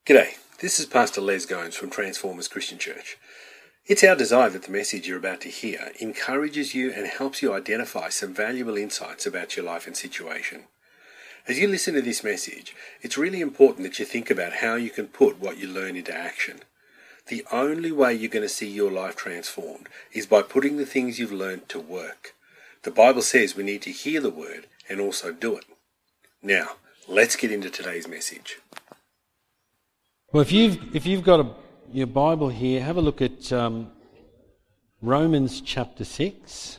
G'day, this is Pastor Les Gomes from Transformers Christian Church. It's our desire that the message you're about to hear encourages you and helps you identify some valuable insights about your life and situation. As you listen to this message, it's really important that you think about how you can put what you learn into action. The only way you're going to see your life transformed is by putting the things you've learned to work. The Bible says we need to hear the word and also do it. Now, let's get into today's message. Well, if you've got your Bible here, have a look at Romans chapter 6,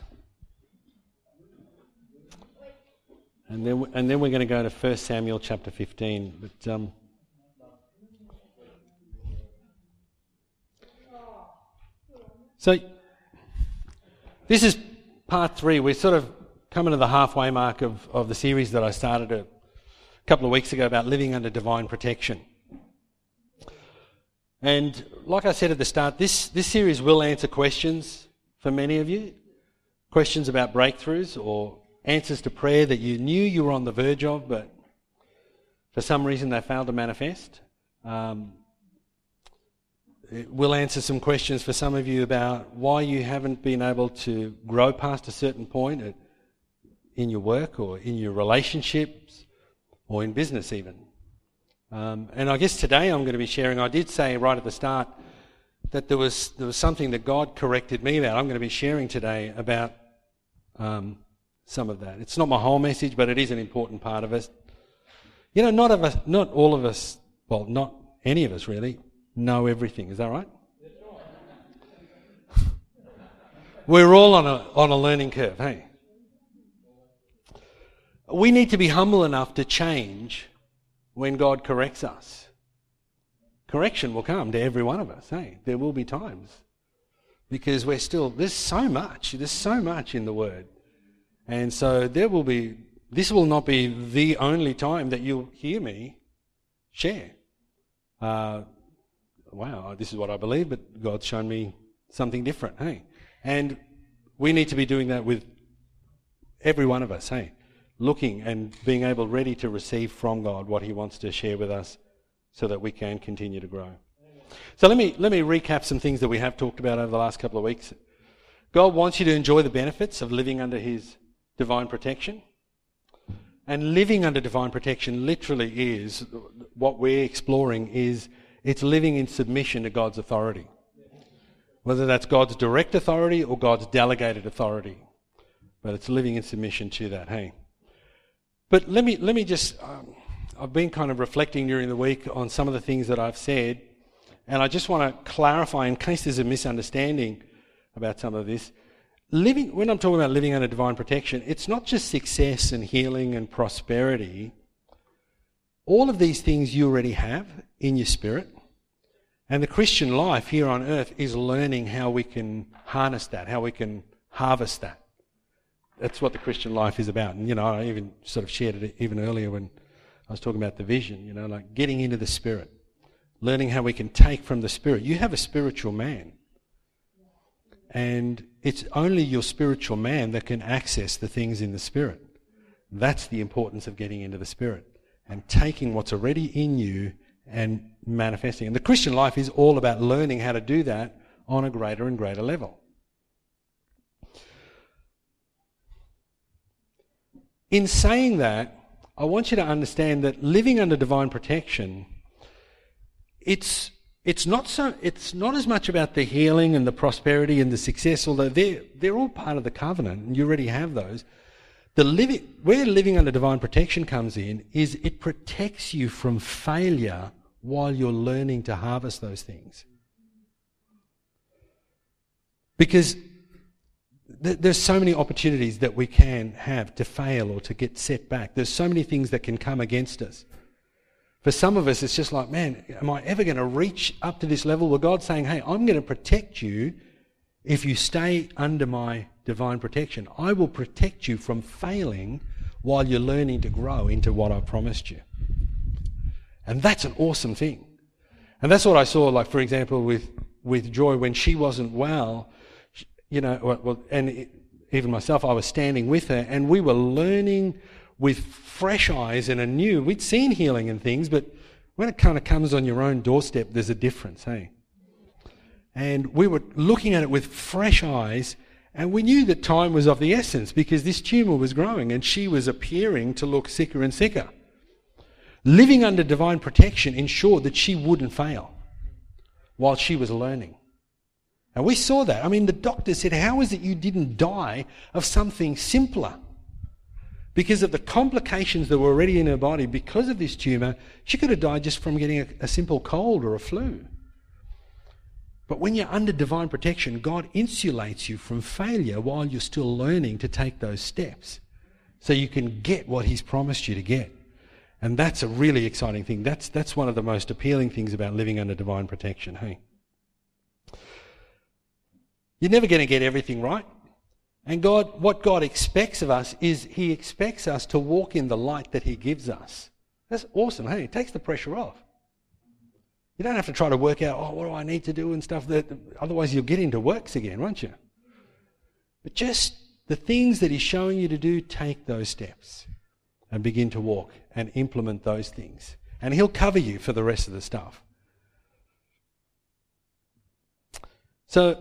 and then we're going to go to 1 Samuel chapter 15. But so this is part 3. We're sort of coming to the halfway mark of the series that I started a couple of weeks ago about living under divine protection. And like I said at the start, this series will answer questions for many of you, questions about breakthroughs or answers to prayer that you knew you were on the verge of, but for some reason they failed to manifest. It will answer some questions for some of you about why you haven't been able to grow past a certain point in your work or in your relationships or in business even. And I guess today I'm going to be sharing, I did say right at the start that there was something that God corrected me about. I'm going to be sharing today about some of that. It's not my whole message, but it is an important part of it. You know, not all of us, well, not any of us really, know everything. Is that right? We're all on a learning curve, hey? We need to be humble enough to change when God corrects us. Correction will come to every one of us, hey? There will be times. Because there's so much in the Word. And so this will not be the only time that you'll hear me share. Wow, this is what I believe, but God's shown me something different, hey? And we need to be doing that with every one of us, hey? Looking and being ready to receive from God what He wants to share with us so that we can continue to grow. So let me recap some things that we have talked about over the last couple of weeks. God wants you to enjoy the benefits of living under His divine protection. And living under divine protection literally is, what we're exploring is, it's living in submission to God's authority. Whether that's God's direct authority or God's delegated authority. But it's living in submission to that, hey? But let me just, I've been kind of reflecting during the week on some of the things that I've said, and I just want to clarify in case there's a misunderstanding about some of this. When I'm talking about living under divine protection, it's not just success and healing and prosperity. All of these things you already have in your spirit, and the Christian life here on earth is learning how we can harness that, how we can harvest that. That's what the Christian life is about. And, I even sort of shared it even earlier when I was talking about the vision, like getting into the Spirit, learning how we can take from the Spirit. You have a spiritual man. And it's only your spiritual man that can access the things in the Spirit. That's the importance of getting into the Spirit and taking what's already in you and manifesting. And the Christian life is all about learning how to do that on a greater and greater level. In saying that, I want you to understand that living under divine protection, it's not as much about the healing and the prosperity and the success, although they're all part of the covenant and you already have those. Where living under divine protection comes in is it protects you from failure while you're learning to harvest those things. Because there's so many opportunities that we can have to fail or to get set back. There's so many things that can come against us. For some of us, it's just like, man, am I ever going to reach up to this level where God's saying, hey, I'm going to protect you if you stay under my divine protection. I will protect you from failing while you're learning to grow into what I promised you. And that's an awesome thing. And that's what I saw, like, for example, with Joy when she wasn't well. Even myself, I was standing with her and we were learning with fresh eyes and anew. We'd seen healing and things, but When it kind of comes on your own doorstep, there's a difference, hey? And we were looking at it with fresh eyes, and we knew that time was of the essence because this tumour was growing and she was appearing to look sicker and sicker. Living under divine protection ensured that she wouldn't fail while she was learning. And we saw that. I mean, the doctor said, how is it you didn't die of something simpler? Because of the complications that were already in her body because of this tumour, she could have died just from getting a simple cold or a flu. But when you're under divine protection, God insulates you from failure while you're still learning to take those steps so you can get what he's promised you to get. And that's a really exciting thing. That's one of the most appealing things about living under divine protection, hey? You're never going to get everything right. And what God expects of us is he expects us to walk in the light that he gives us. That's awesome, hey? It takes the pressure off. You don't have to try to work out, what do I need to do and stuff. Otherwise you'll get into works again, won't you? But just the things that he's showing you to do, take those steps and begin to walk and implement those things. And he'll cover you for the rest of the stuff. So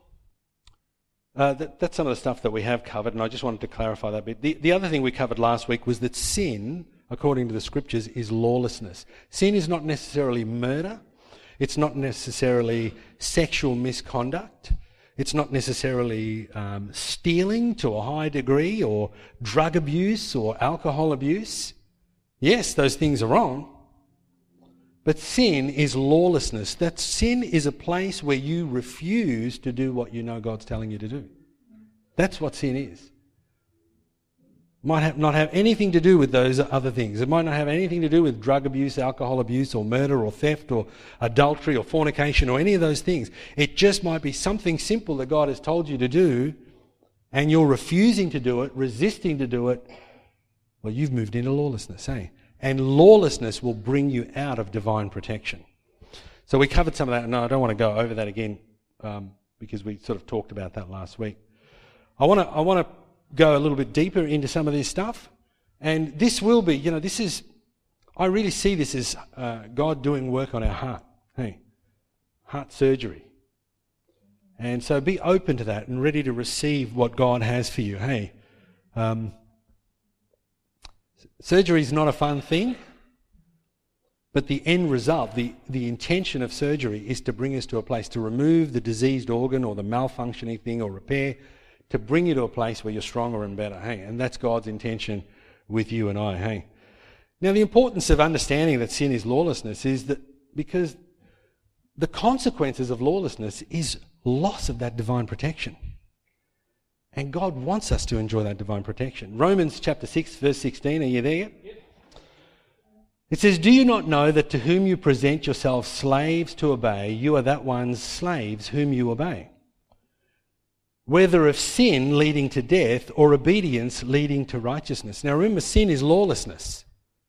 that's some of the stuff that we have covered, and I just wanted to clarify that bit. The other thing we covered last week was that sin, according to the scriptures, is lawlessness. Sin is not necessarily murder. It's not necessarily sexual misconduct. It's not necessarily stealing to a high degree or drug abuse or alcohol abuse. Yes, those things are wrong. But sin is lawlessness. That sin is a place where you refuse to do what you know God's telling you to do. That's what sin is. Might not have anything to do with those other things. It might not have anything to do with drug abuse, alcohol abuse, or murder, or theft, or adultery, or fornication, or any of those things. It just might be something simple that God has told you to do, and you're refusing to do it, resisting to do it. Well, you've moved into lawlessness, eh? And lawlessness will bring you out of divine protection. So we covered some of that. No, I don't want to go over that again because we sort of talked about that last week. I want to go a little bit deeper into some of this stuff. And this will be, I really see this as God doing work on our heart. Hey, heart surgery. And so be open to that and ready to receive what God has for you. Hey, surgery is not a fun thing, but the end result, the intention of surgery is to bring us to a place to remove the diseased organ or the malfunctioning thing or repair, to bring you to a place where you're stronger and better, hey? And that's God's intention with you and I, hey? Now, the importance of understanding that sin is lawlessness is that because the consequences of lawlessness is loss of that divine protection. And God wants us to enjoy that divine protection. Romans chapter 6, verse 16, are you there yet? Yep. It says, "Do you not know that to whom you present yourselves slaves to obey, you are that one's slaves whom you obey? Whether of sin leading to death or obedience leading to righteousness." Now remember, sin is lawlessness.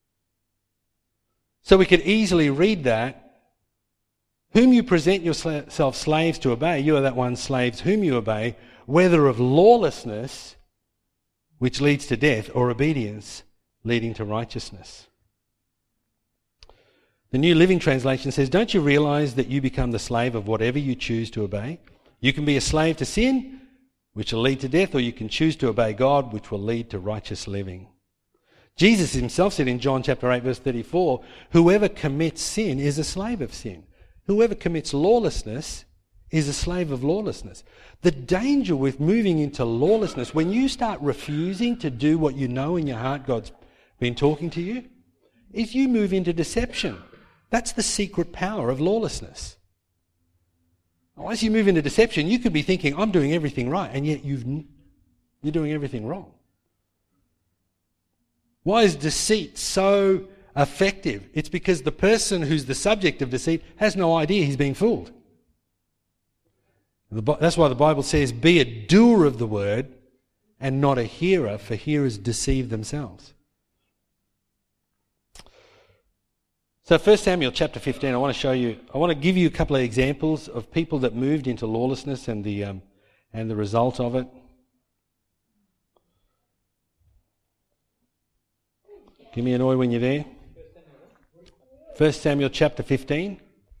So we could easily read that, "Whom you present yourselves slaves to obey, you are that one's slaves whom you obey, whether of lawlessness, which leads to death, or obedience leading to righteousness." The New Living Translation says, "Don't you realize that you become the slave of whatever you choose to obey? You can be a slave to sin, which will lead to death, or you can choose to obey God, which will lead to righteous living." Jesus himself said in John chapter 8, verse 34, "Whoever commits sin is a slave of sin. Whoever commits lawlessness is a slave of lawlessness." The danger with moving into lawlessness, when you start refusing to do what you know in your heart God's been talking to you, is you move into deception. That's the secret power of lawlessness. As you move into deception, you could be thinking, I'm doing everything right, and yet you're doing everything wrong. Why is deceit so effective? It's because the person who's the subject of deceit has no idea he's being fooled. That's why the Bible says, "Be a doer of the word and not a hearer, for hearers deceive themselves." So 1 Samuel chapter 15, I want to give you a couple of examples of people that moved into lawlessness and the result of it. Give me an oi when you're there. 1 Samuel chapter 15.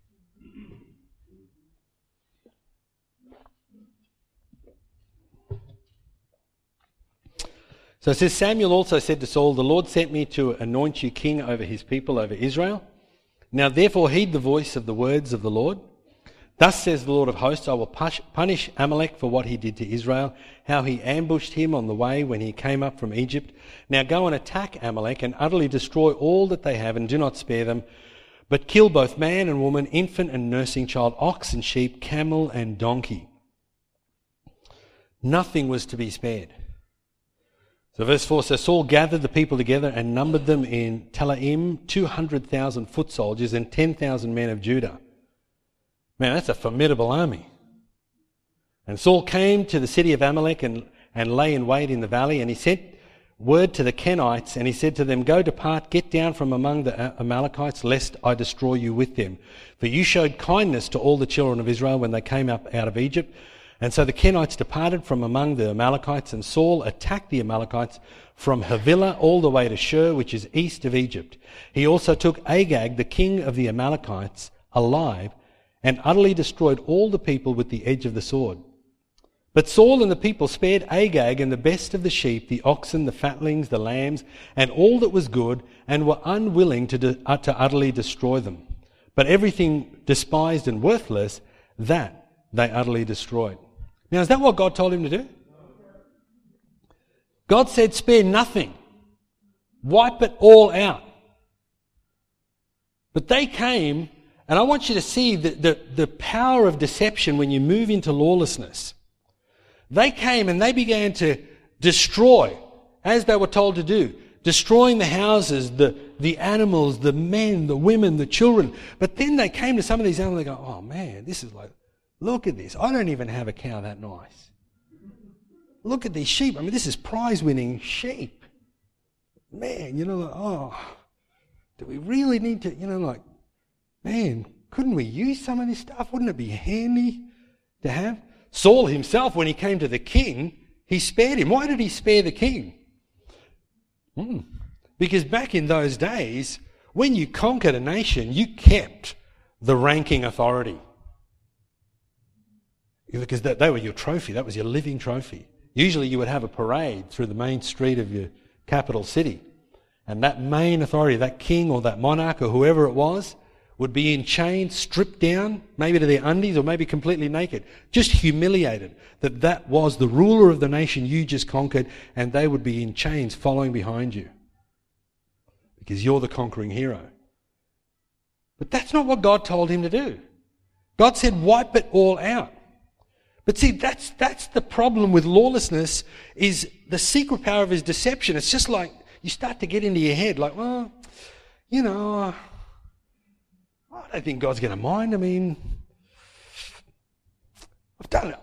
So it says, Samuel also said to Saul, the Lord sent me to anoint you king over his people, over Israel. Now therefore heed the voice of the words of the Lord. Thus says the Lord of hosts, I will punish Amalek for what he did to Israel, how he ambushed him on the way when he came up from Egypt. Now go and attack Amalek and utterly destroy all that they have and do not spare them, but kill both man and woman, infant and nursing child, ox and sheep, camel and donkey. Nothing was to be spared. So verse 4 says, Saul gathered the people together and numbered them in Telaim, 200,000 foot soldiers and 10,000 men of Judah. Man, that's a formidable army. And Saul came to the city of Amalek and lay in wait in the valley, and he sent word to the Kenites, and he said to them, Go depart, get down from among the Amalekites, lest I destroy you with them. For you showed kindness to all the children of Israel when they came up out of Egypt. And so the Kenites departed from among the Amalekites, and Saul attacked the Amalekites from Havilah all the way to Shur, which is east of Egypt. He also took Agag, the king of the Amalekites, alive, and utterly destroyed all the people with the edge of the sword. But Saul and the people spared Agag and the best of the sheep, the oxen, the fatlings, the lambs, and all that was good, and were unwilling to utterly destroy them. But everything despised and worthless, that they utterly destroyed. Now, is that what God told him to do? God said, spare nothing. Wipe it all out. But they came, and I want you to see the power of deception when you move into lawlessness. They came and they began to destroy, as they were told to do, destroying the houses, the animals, the men, the women, the children. But then they came to some of these animals and they go, oh man, this is like, look at this. I don't even have a cow that nice. Look at these sheep. I mean, this is prize-winning sheep. Man, do we really need to, man, couldn't we use some of this stuff? Wouldn't it be handy to have? Saul himself, when he came to the king, he spared him. Why did he spare the king? Because back in those days, when you conquered a nation, you kept the ranking authority. Because they were your trophy. That was your living trophy. Usually you would have a parade through the main street of your capital city. And that main authority, that king or that monarch or whoever it was, would be in chains, stripped down, maybe to their undies or maybe completely naked. Just humiliated that was the ruler of the nation you just conquered, and they would be in chains following behind you. Because you're the conquering hero. But that's not what God told him to do. God said, wipe it all out. But see, that's the problem with lawlessness, is the secret power of his deception. It's just like you start to get into your head, like, well, I don't think God's going to mind. I mean, I've done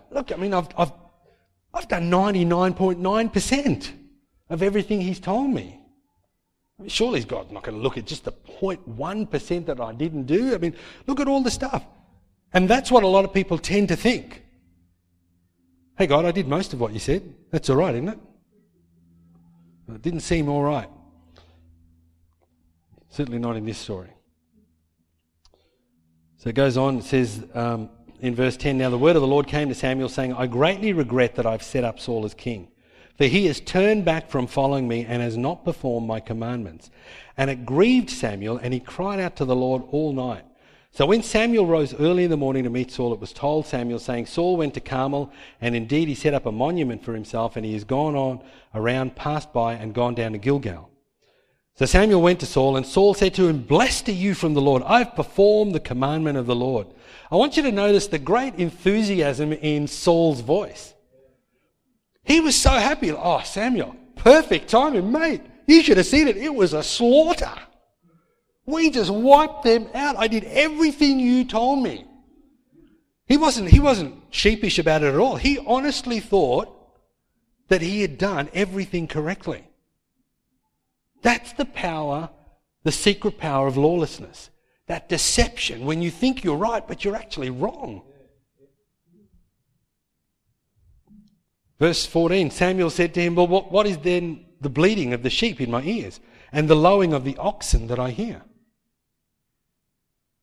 99.9% of everything he's told me. I mean, surely God's not going to look at just the 0.1% that I didn't do. I mean, look at all the stuff. And that's what a lot of people tend to think. Hey God, I did most of what you said. That's all right, isn't it? Well, it didn't seem all right. Certainly not in this story. So it goes on, it says in verse 10, Now the word of the Lord came to Samuel, saying, I greatly regret that I've set up Saul as king, for he has turned back from following me and has not performed my commandments. And it grieved Samuel, and he cried out to the Lord all night. So when Samuel rose early in the morning to meet Saul, it was told Samuel, saying, Saul went to Carmel, and indeed he set up a monument for himself, and he has gone on around, passed by, and gone down to Gilgal. So Samuel went to Saul, and Saul said to him, Blessed are you from the Lord. I've performed the commandment of the Lord. I want you to notice the great enthusiasm in Saul's voice. He was so happy. Oh, Samuel, perfect timing, mate. You should have seen it. It was a slaughter. We just wiped them out. I did everything you told me. He wasn't sheepish about it at all. He honestly thought that he had done everything correctly. That's the power, the secret power of lawlessness. That deception when you think you're right, but you're actually wrong. Verse 14, Samuel said to him, Well, what is then the bleating of the sheep in my ears and the lowing of the oxen that I hear?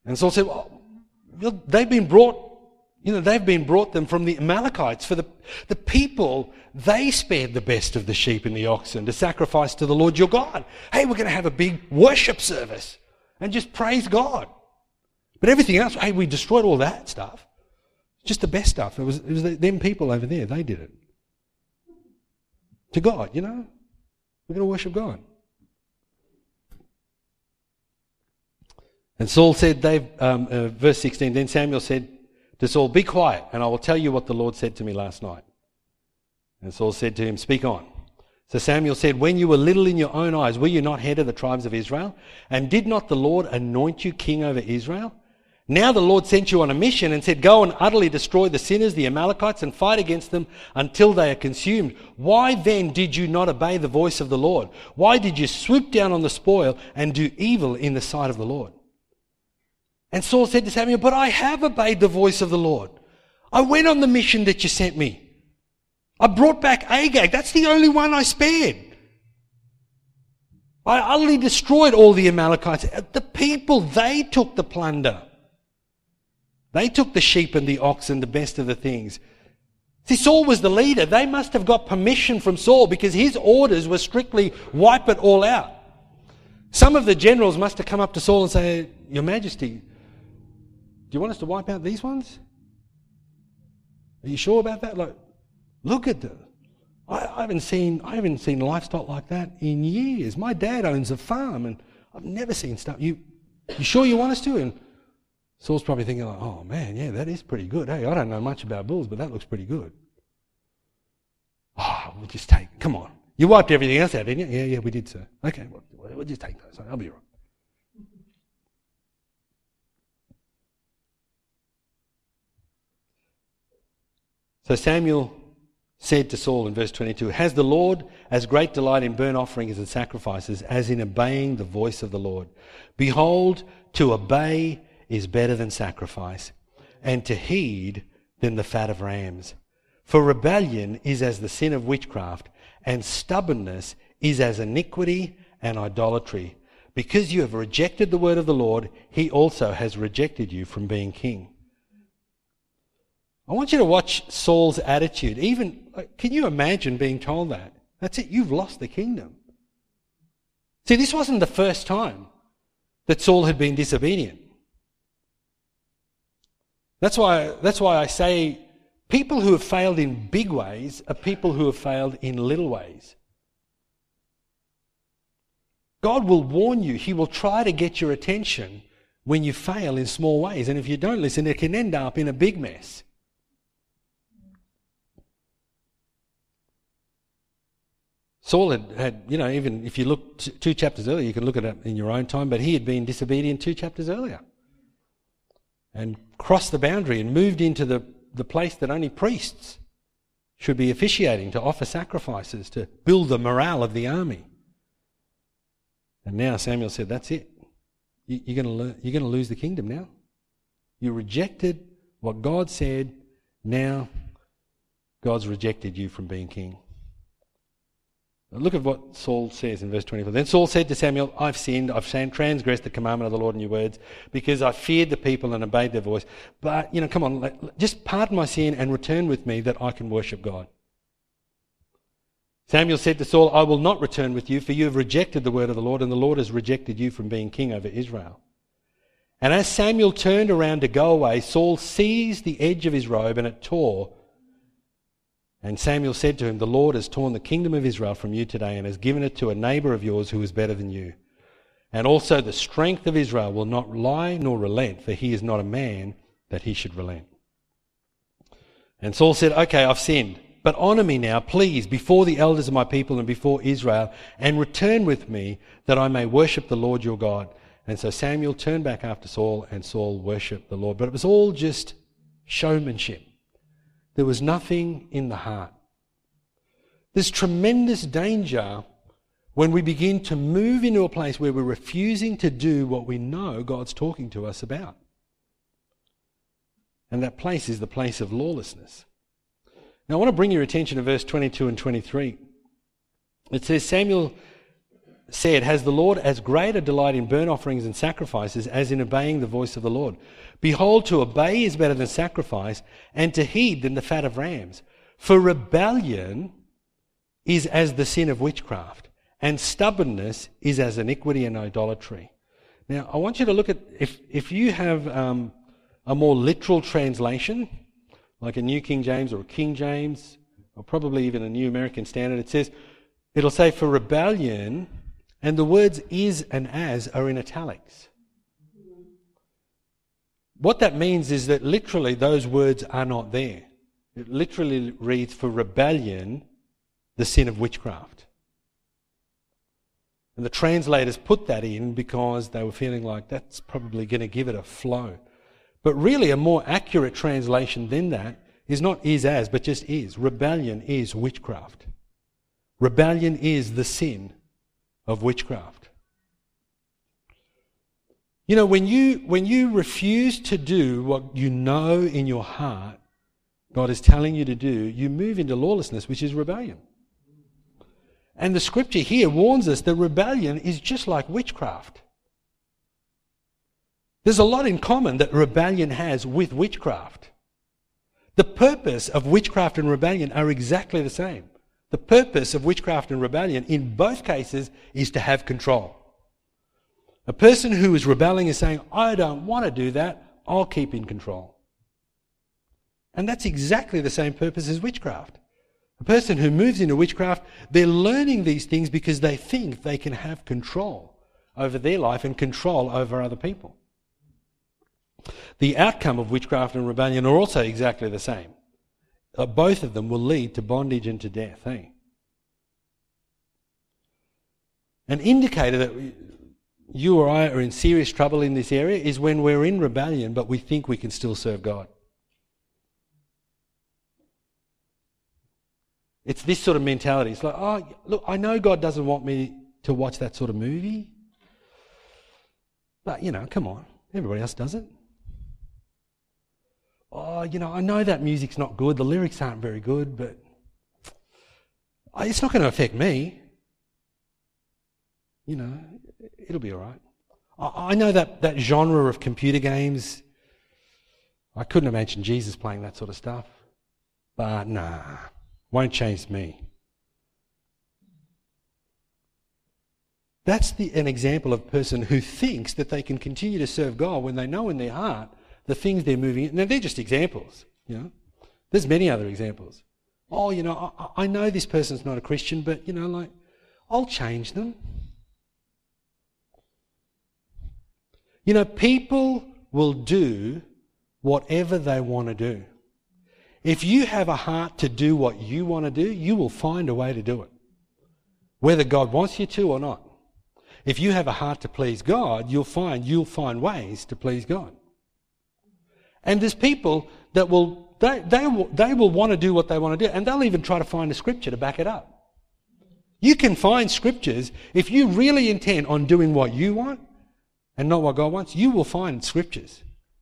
And Saul said, well, they've been brought them from the Amalekites. For the people, they spared the best of the sheep and the oxen to sacrifice to the Lord your God. Hey, we're going to have a big worship service and just praise God. But everything else, hey, we destroyed all that stuff. Just the best stuff. It was them people over there, they did it. To God, we're going to worship God. And Saul said, verse 16, then Samuel said to Saul, be quiet, and I will tell you what the Lord said to me last night. And Saul said to him, speak on. So Samuel said, when you were little in your own eyes, were you not head of the tribes of Israel? And did not the Lord anoint you king over Israel? Now the Lord sent you on a mission and said, go and utterly destroy the sinners, the Amalekites, and fight against them until they are consumed. Why then did you not obey the voice of the Lord? Why did you swoop down on the spoil and do evil in the sight of the Lord? And Saul said to Samuel, but I have obeyed the voice of the Lord. I went on the mission that you sent me. I brought back Agag. That's the only one I spared. I utterly destroyed all the Amalekites. The people, they took the plunder. They took the sheep and the oxen, the best of the things. See, Saul was the leader. They must have got permission from Saul because his orders were strictly wipe it all out. Some of the generals must have come up to Saul and say, Your Majesty, do you want us to wipe out these ones? Are you sure about that? Look at them. I haven't seen livestock like that in years. My dad owns a farm and I've never seen stuff. You sure you want us to? And Saul's probably thinking oh man, yeah, that is pretty good. Hey, I don't know much about bulls, but that looks pretty good. Oh, we'll just come on. You wiped everything else out, didn't you? Yeah, we did, sir. Okay, we'll just take those. I'll be all right. So Samuel said to Saul in verse 22, has the Lord as great delight in burnt offerings and sacrifices as in obeying the voice of the Lord? Behold, to obey is better than sacrifice, and to heed than the fat of rams. For rebellion is as the sin of witchcraft, and stubbornness is as iniquity and idolatry. Because you have rejected the word of the Lord, he also has rejected you from being king. I want you to watch Saul's attitude. Can you imagine being told that? That's it, you've lost the kingdom. See, this wasn't the first time that Saul had been disobedient. That's why I say people who have failed in big ways are people who have failed in little ways. God will warn you. He will try to get your attention when you fail in small ways. And if you don't listen, it can end up in a big mess. Saul had even if you look 2 chapters earlier, you can look at it in your own time, but he had been disobedient 2 chapters earlier and crossed the boundary and moved into the place that only priests should be officiating, to offer sacrifices, to build the morale of the army. And now Samuel said, that's it. You're going to lose the kingdom now. You rejected what God said. Now God's rejected you from being king. Look at what Saul says in verse 24. Then Saul said to Samuel, I've sinned, I've transgressed the commandment of the Lord in your words, because I feared the people and obeyed their voice. But, come on, just pardon my sin and return with me that I can worship God. Samuel said to Saul, I will not return with you, for you have rejected the word of the Lord, and the Lord has rejected you from being king over Israel. And as Samuel turned around to go away, Saul seized the edge of his robe and it tore. And Samuel said to him, the Lord has torn the kingdom of Israel from you today and has given it to a neighbour of yours who is better than you. And also the strength of Israel will not lie nor relent, for he is not a man that he should relent. And Saul said, okay, I've sinned, but honour me now, please, before the elders of my people and before Israel, and return with me that I may worship the Lord your God. And so Samuel turned back after Saul, and Saul worshipped the Lord. But it was all just showmanship. There was nothing in the heart. There's tremendous danger when we begin to move into a place where we're refusing to do what we know God's talking to us about. And that place is the place of lawlessness. Now I want to bring your attention to verse 22 and 23. It says, Samuel said, has the Lord as great a delight in burnt offerings and sacrifices as in obeying the voice of the Lord? Behold, to obey is better than sacrifice, and to heed than the fat of rams. For rebellion is as the sin of witchcraft, and stubbornness is as iniquity and idolatry. Now, I want you to look at, if you have a more literal translation, like a New King James or a King James, or probably even a New American Standard, it'll say for rebellion, and the words is and as are in italics. What that means is that literally those words are not there. It literally reads for rebellion, the sin of witchcraft. And the translators put that in because they were feeling like that's probably going to give it a flow. But really a more accurate translation than that is not is as, but just is. Rebellion is witchcraft. Rebellion is the sin of witchcraft. You know, when you refuse to do what you know in your heart God is telling you to do, you move into lawlessness, which is rebellion. And the scripture here warns us that rebellion is just like witchcraft. There's a lot in common that rebellion has with witchcraft. The purpose of witchcraft and rebellion are exactly the same. The purpose of witchcraft and rebellion in both cases is to have control. A person who is rebelling is saying, I don't want to do that, I'll keep in control. And that's exactly the same purpose as witchcraft. A person who moves into witchcraft, they're learning these things because they think they can have control over their life and control over other people. The outcome of witchcraft and rebellion are also exactly the same. Both of them will lead to bondage and to death. An indicator that you or I are in serious trouble in this area is when we're in rebellion but we think we can still serve God. It's this sort of mentality. It's like, oh, look, I know God doesn't want me to watch that sort of movie. But, come on. Everybody else does it. Oh, I know that music's not good. The lyrics aren't very good, but it's not going to affect me. It'll be all right. I know that genre of computer games. I couldn't imagine Jesus playing that sort of stuff. But nah. Won't change me. That's an example of a person who thinks that they can continue to serve God when they know in their heart the things they're moving in. Now, they're just examples, There's many other examples. Oh, I know this person's not a Christian, but, I'll change them. People will do whatever they want to do. If you have a heart to do what you want to do, you will find a way to do it, whether God wants you to or not. If you have a heart to please God, you'll find ways to please God. And there's people that will want to do what they want to do, and they'll even try to find a scripture to back it up. You can find scriptures if you really intend on doing what you want and not what God wants. You will find scriptures.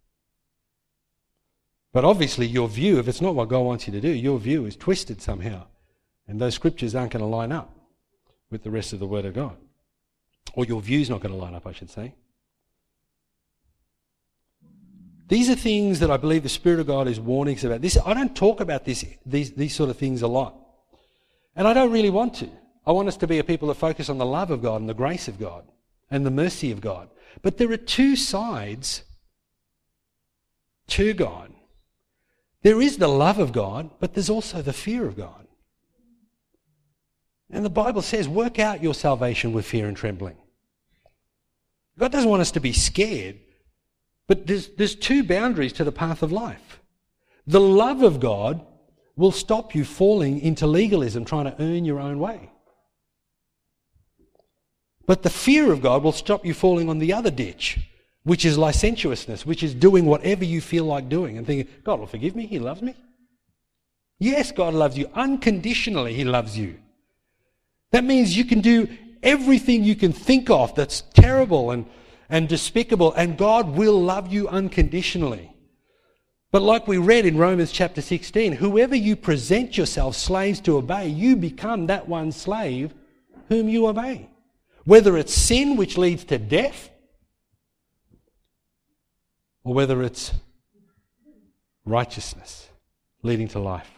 But obviously your view, if it's not what God wants you to do, your view is twisted somehow. And those scriptures aren't going to line up with the rest of the Word of God. Or your view's not going to line up, I should say. These are things that I believe the Spirit of God is warning us about. I don't talk about these sort of things a lot. And I don't really want to. I want us to be a people that focus on the love of God and the grace of God and the mercy of God. But there are two sides to God. There is the love of God, but there's also the fear of God. And the Bible says, work out your salvation with fear and trembling. God doesn't want us to be scared, but there's two boundaries to the path of life. The love of God will stop you falling into legalism, trying to earn your own way. But the fear of God will stop you falling on the other ditch, which is licentiousness, which is doing whatever you feel like doing and thinking, God will forgive me, He loves me. Yes, God loves you. Unconditionally, He loves you. That means you can do everything you can think of that's terrible and despicable, and God will love you unconditionally. But like we read in Romans chapter 16, whoever you present yourselves slaves to obey, you become that one slave whom you obey. Whether it's sin which leads to death, or whether it's righteousness leading to life.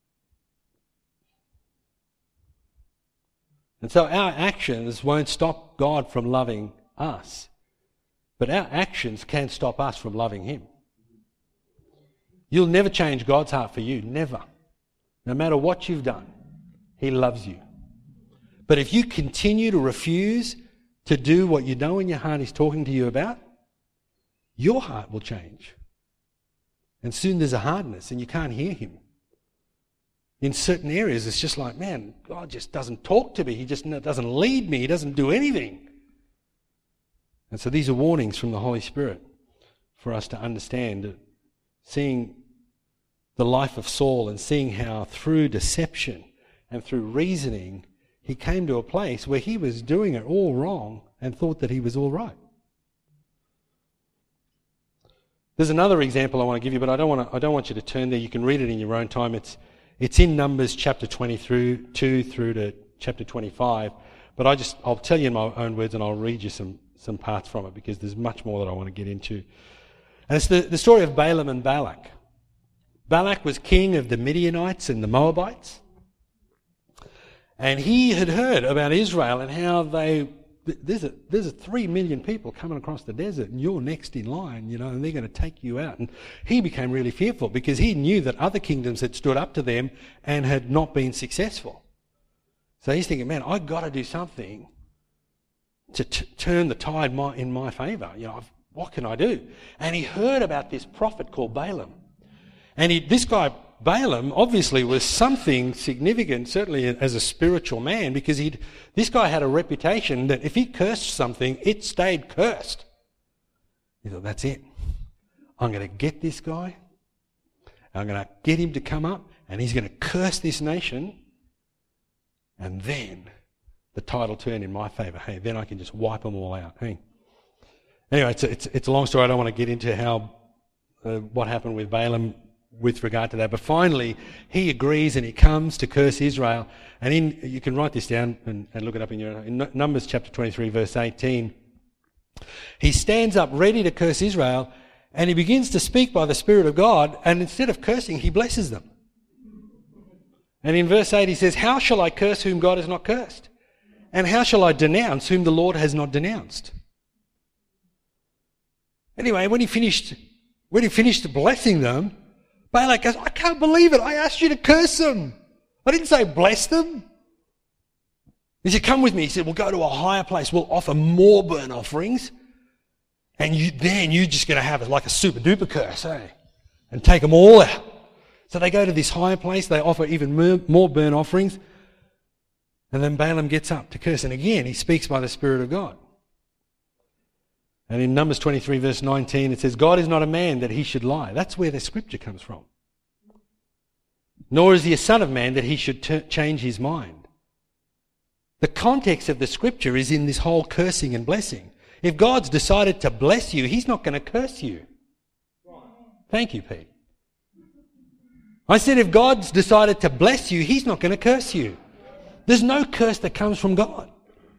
And so our actions won't stop God from loving us, but our actions can stop us from loving him. You'll never change God's heart for you, never. No matter what you've done, he loves you. But if you continue to refuse to do what you know in your heart he's talking to you about, your heart will change. And soon there's a hardness and you can't hear him. In certain areas, it's just like, man, God just doesn't talk to me. He just doesn't lead me. He doesn't do anything. And so these are warnings from the Holy Spirit for us to understand that seeing the life of Saul and seeing how through deception and through reasoning, he came to a place where he was doing it all wrong and thought that he was all right. There's another example I want to give you, but I don't want you to turn there. You can read it in your own time. It's in Numbers chapter 22 through to chapter 25. But I'll tell you in my own words and I'll read you some parts from it because there's much more that I want to get into. And it's the story of Balaam and Balak. Balak was king of the Midianites and the Moabites. And he had heard about Israel and how there's 3 million people coming across the desert and you're next in line, and they're going to take you out. And he became really fearful because he knew that other kingdoms had stood up to them and had not been successful. So he's thinking, man, I've got to do something to turn the tide in my favour. What can I do? And he heard about this prophet called Balaam. And this guy, Balaam, obviously was something significant, certainly as a spiritual man, because this guy had a reputation that if he cursed something, it stayed cursed. He thought, that's it. I'm going to get this guy. I'm going to get him to come up, and he's going to curse this nation, and then the tide will turn in my favour. Hey, then I can just wipe them all out. Hey. Anyway, it's a long story. I don't want to get into how what happened with Balaam with regard to that. But finally, he agrees and he comes to curse Israel. And you can write this down and look it up in Numbers chapter 23, verse 18. He stands up ready to curse Israel and he begins to speak by the Spirit of God, and instead of cursing, he blesses them. And in verse 8 he says, how shall I curse whom God has not cursed? And how shall I denounce whom the Lord has not denounced? Anyway, when he finished blessing them, Balak goes, I can't believe it. I asked you to curse them. I didn't say bless them. He said, come with me. He said, we'll go to a higher place. We'll offer more burnt offerings. And you're just going to have it like a super duper curse, eh? And take them all out. So they go to this higher place. They offer even more burnt offerings. And then Balaam gets up to curse. And again, he speaks by the Spirit of God. And in Numbers 23 verse 19 it says, God is not a man that he should lie. That's where the scripture comes from. Nor is he a son of man that he should change his mind. The context of the scripture is in this whole cursing and blessing. If God's decided to bless you, he's not going to curse you. Thank you, Pete. I said if God's decided to bless you, he's not going to curse you. There's no curse that comes from God.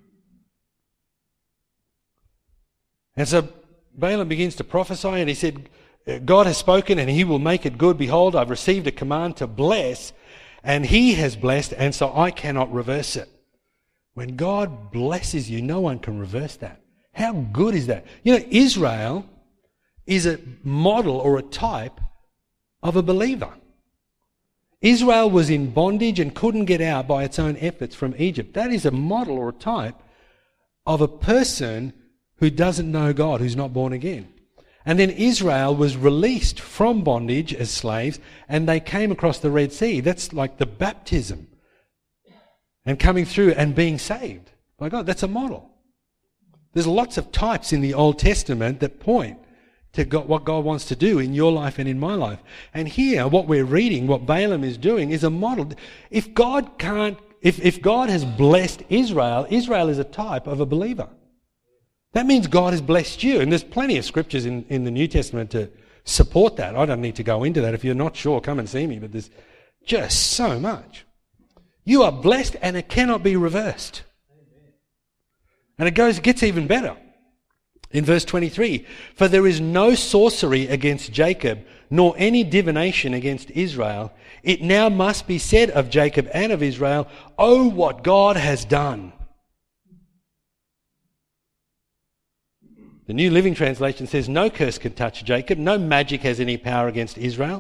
And so Balaam begins to prophesy and he said, God has spoken and he will make it good. Behold, I've received a command to bless and he has blessed, and so I cannot reverse it. When God blesses you, no one can reverse that. How good is that? Israel is a model or a type of a believer. Israel was in bondage and couldn't get out by its own efforts from Egypt. That is a model or a type of a person who doesn't know God, who's not born again. And then Israel was released from bondage as slaves, and they came across the Red Sea. That's like the baptism. And coming through and being saved by God. That's a model. There's lots of types in the Old Testament that point to God, what God wants to do in your life and in my life. And here, what we're reading, what Balaam is doing, is a model. If God has blessed Israel, Israel is a type of a believer. That means God has blessed you. And there's plenty of scriptures in the New Testament to support that. I don't need to go into that. If you're not sure, come and see me. But there's just so much. You are blessed and it cannot be reversed. And it gets even better. In verse 23, for there is no sorcery against Jacob, nor any divination against Israel. It now must be said of Jacob and of Israel, oh, what God has done. The New Living Translation says, no curse can touch Jacob, no magic has any power against Israel.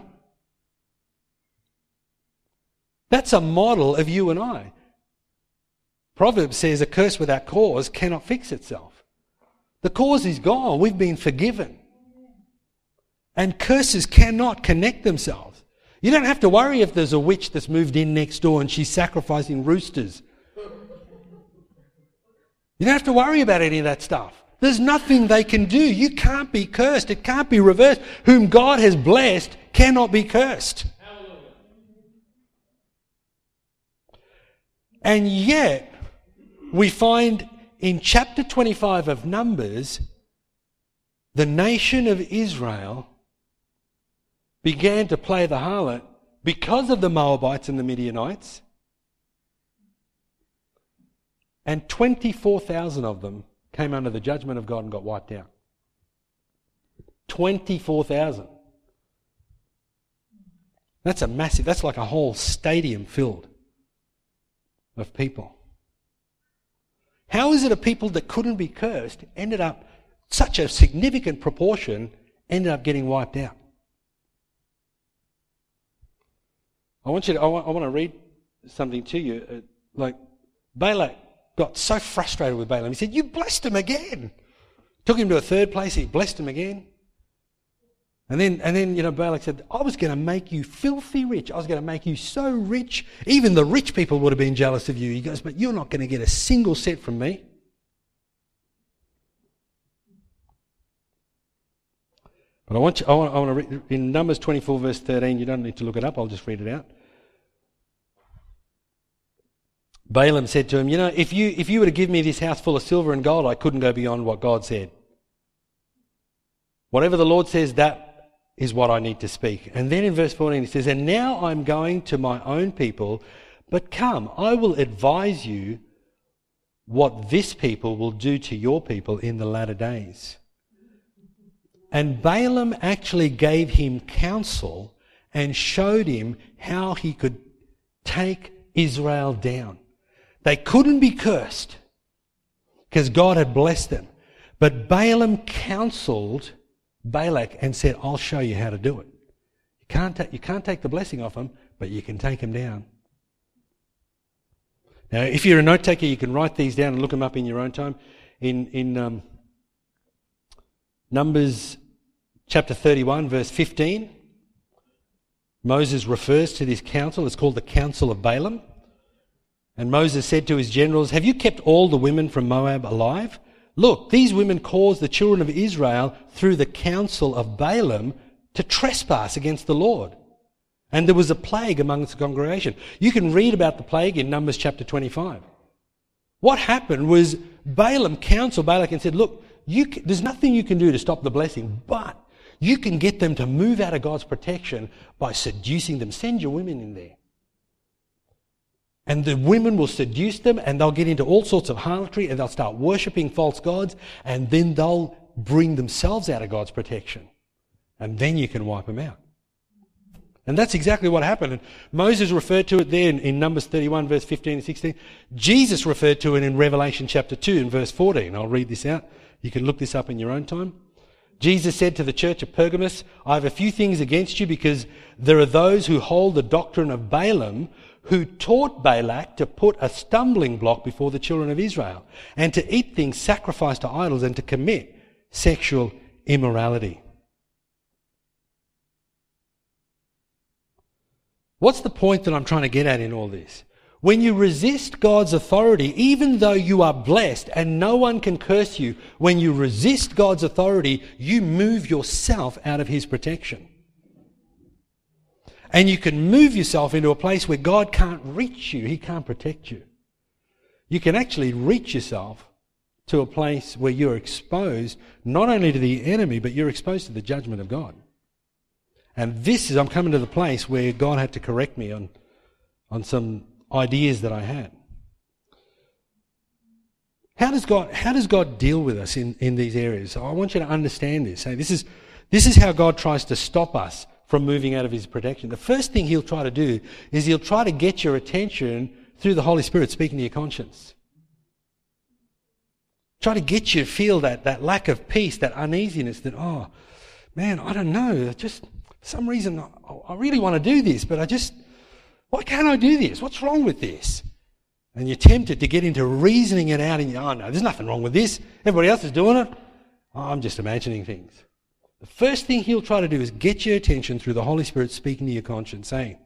That's a model of you and I. Proverbs says a curse without cause cannot fix itself. The cause is gone. We've been forgiven. And curses cannot connect themselves. You don't have to worry if there's a witch that's moved in next door and she's sacrificing roosters. You don't have to worry about any of that stuff. There's nothing they can do. You can't be cursed. It can't be reversed. Whom God has blessed cannot be cursed. And yet, we find in chapter 25 of Numbers, the nation of Israel began to play the harlot because of the Moabites and the Midianites, and 24,000 of them came under the judgment of God and got wiped out. 24,000. That's a massive, that's like a whole stadium filled of people. How is it a people that couldn't be cursed ended up, such a significant proportion, ended up getting wiped out? I want to read something to you. Balak got so frustrated with Balaam. He said, you blessed him again. Took him to a third place, he blessed him again. And then Balak said, I was going to make you filthy rich. I was going to make you so rich, even the rich people would have been jealous of you. He goes, but you're not going to get a single cent from me. But I want to read in Numbers 24 verse 13. You don't need to look it up. I'll just read it out. Balaam said to him, if you were to give me this house full of silver and gold, I couldn't go beyond what God said. Whatever the Lord says, that is what I need to speak. And then in verse 14 he says, and now I'm going to my own people, but come, I will advise you what this people will do to your people in the latter days. And Balaam actually gave him counsel and showed him how he could take Israel down. They couldn't be cursed because God had blessed them. But Balaam counseled Balak and said, I'll show you how to do it. You can't take the blessing off him, but you can take him down. Now, if you're a note taker, you can write these down and look them up in your own time. In Numbers chapter 31, verse 15, Moses refers to this council. It's called the Council of Balaam. And Moses said to his generals, have you kept all the women from Moab alive? Look, these women caused the children of Israel through the counsel of Balaam to trespass against the Lord. And there was a plague amongst the congregation. You can read about the plague in Numbers chapter 25. What happened was Balaam counseled Balak and said, look, there's nothing you can do to stop the blessing, but you can get them to move out of God's protection by seducing them. Send your women in there. And the women will seduce them and they'll get into all sorts of harlotry and they'll start worshipping false gods and then they'll bring themselves out of God's protection. And then you can wipe them out. And that's exactly what happened. And Moses referred to it there in Numbers 31 verse 15 and 16. Jesus referred to it in Revelation chapter 2 in verse 14. I'll read this out. You can look this up in your own time. Jesus said to the church of Pergamos, I have a few things against you because there are those who hold the doctrine of Balaam who taught Balak to put a stumbling block before the children of Israel and to eat things sacrificed to idols and to commit sexual immorality. What's the point that I'm trying to get at in all this? When you resist God's authority, even though you are blessed and no one can curse you, when you resist God's authority, you move yourself out of his protection. And you can move yourself into a place where God can't reach you. He can't protect you. You can actually reach yourself to a place where you're exposed not only to the enemy, but you're exposed to the judgment of God. And I'm coming to the place where God had to correct me on some ideas that I had. How does God deal with us in these areas? So I want you to understand this. This is how God tries to stop us from moving out of his protection. The first thing he'll try to do is he'll try to get your attention through the Holy Spirit speaking to your conscience. Try to get you to feel that lack of peace, that uneasiness, that, oh, man, I don't know, just for some reason I really want to do this, but why can't I do this? What's wrong with this? And you're tempted to get into reasoning it out, and oh no, there's nothing wrong with this. Everybody else is doing it. Oh, I'm just imagining things. The first thing he'll try to do is get your attention through the Holy Spirit speaking to your conscience, saying.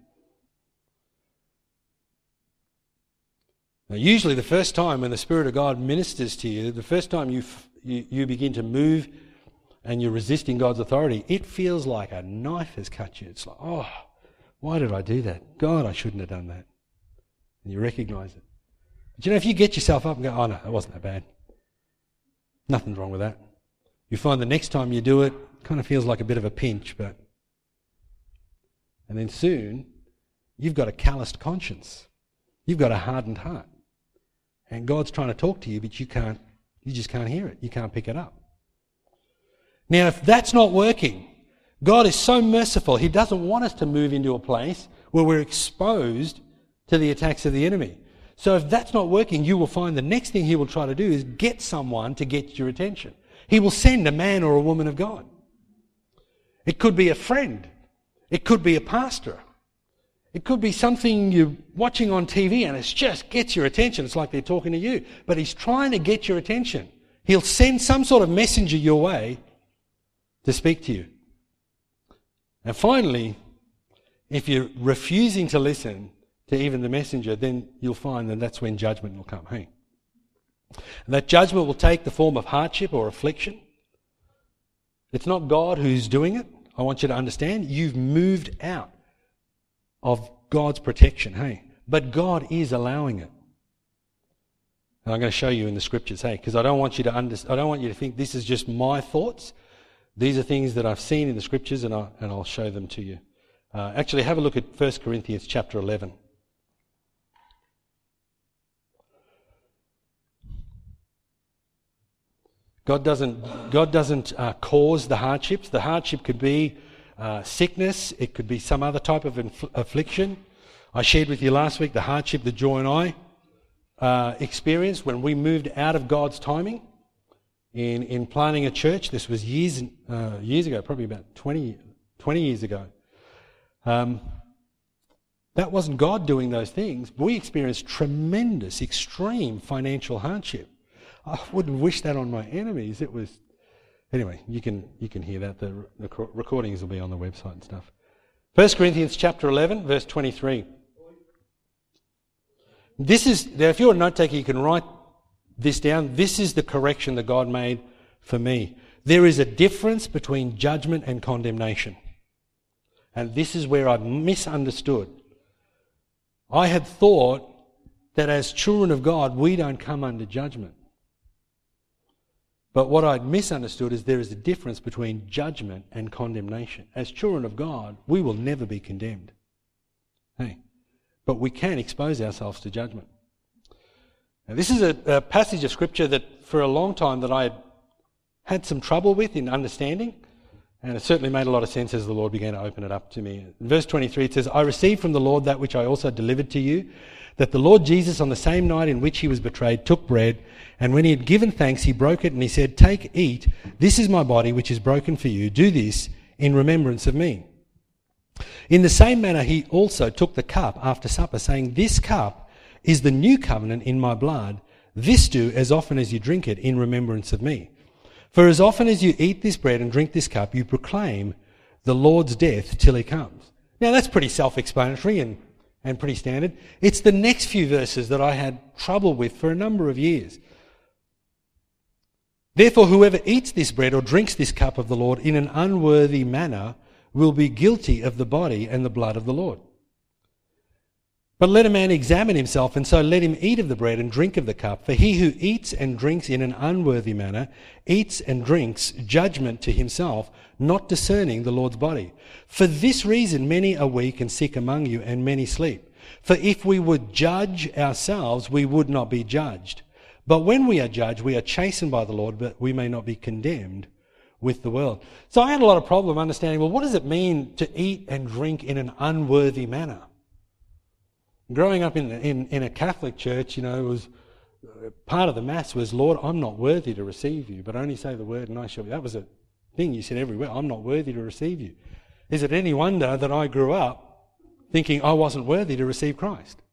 Now, usually the first time when the Spirit of God ministers to you, the first time you begin to move and you're resisting God's authority, it feels like a knife has cut you. It's like, oh, why did I do that? God, I shouldn't have done that. And you recognise it. But you know, if you get yourself up and go, oh no, it wasn't that bad. Nothing's wrong with that. You find the next time you do it, kind of feels like a bit of a pinch, and then soon you've got a calloused conscience. You've got a hardened heart. And God's trying to talk to you, but you just can't hear it. You can't pick it up. Now, if that's not working, God is so merciful. He doesn't want us to move into a place where we're exposed to the attacks of the enemy. So if that's not working, you will find the next thing he will try to do is get someone to get your attention. He will send a man or a woman of God. It could be a friend. It could be a pastor. It could be something you're watching on TV and it just gets your attention. It's like they're talking to you. But he's trying to get your attention. He'll send some sort of messenger your way to speak to you. And finally, if you're refusing to listen to even the messenger, then you'll find that that's when judgment will come. Hey? And that judgment will take the form of hardship or affliction. It's not God who's doing it. I want you to understand. You've moved out of God's protection, hey? But God is allowing it. And I'm going to show you in the scriptures, hey, because I don't want you to think this is just my thoughts. These are things that I've seen in the scriptures, and I'll show them to you. Actually, have a look at 1 Corinthians chapter 11. God doesn't cause the hardships. The hardship could be sickness. It could be some other type of affliction. I shared with you last week the hardship that Joy and I experienced when we moved out of God's timing in planting a church. This was years ago, probably about 20 years ago. That wasn't God doing those things. We experienced tremendous, extreme financial hardship. I wouldn't wish that on my enemies. It was, anyway, you can hear that. The recordings will be on the website and stuff. 1 Corinthians chapter 11, verse 23. This is, now if you're a note taker, you can write this down. This is the correction that God made for me. There is a difference between judgment and condemnation. And this is where I misunderstood. I had thought that as children of God, we don't come under judgment. But what I'd misunderstood is there is a difference between judgment and condemnation. As children of God, we will never be condemned. Hey, but we can expose ourselves to judgment. Now, this is a passage of scripture that for a long time that I had some trouble with in understanding, and it certainly made a lot of sense as the Lord began to open it up to me. In verse 23 it says, I received from the Lord that which I also delivered to you, that the Lord Jesus on the same night in which he was betrayed took bread, and when he had given thanks he broke it and he said, Take, eat, this is my body which is broken for you, do this in remembrance of me. In the same manner he also took the cup after supper, saying, This cup is the new covenant in my blood, this do as often as you drink it in remembrance of me. For as often as you eat this bread and drink this cup, you proclaim the Lord's death till he comes. Now that's pretty self-explanatory and pretty standard. It's the next few verses that I had trouble with for a number of years. Therefore, whoever eats this bread or drinks this cup of the Lord in an unworthy manner will be guilty of the body and the blood of the Lord. But let a man examine himself, and so let him eat of the bread and drink of the cup. For he who eats and drinks in an unworthy manner eats and drinks judgment to himself, not discerning the Lord's body. For this reason many are weak and sick among you, and many sleep. For if we would judge ourselves, we would not be judged. But when we are judged, we are chastened by the Lord, but we may not be condemned with the world. So I had a lot of problem understanding, well, what does it mean to eat and drink in an unworthy manner? Growing up in a Catholic church, it was part of the Mass was, Lord, I'm not worthy to receive you, but only say the word and I shall be. That was a thing you said everywhere. I'm not worthy to receive you. Is it any wonder that I grew up thinking I wasn't worthy to receive Christ?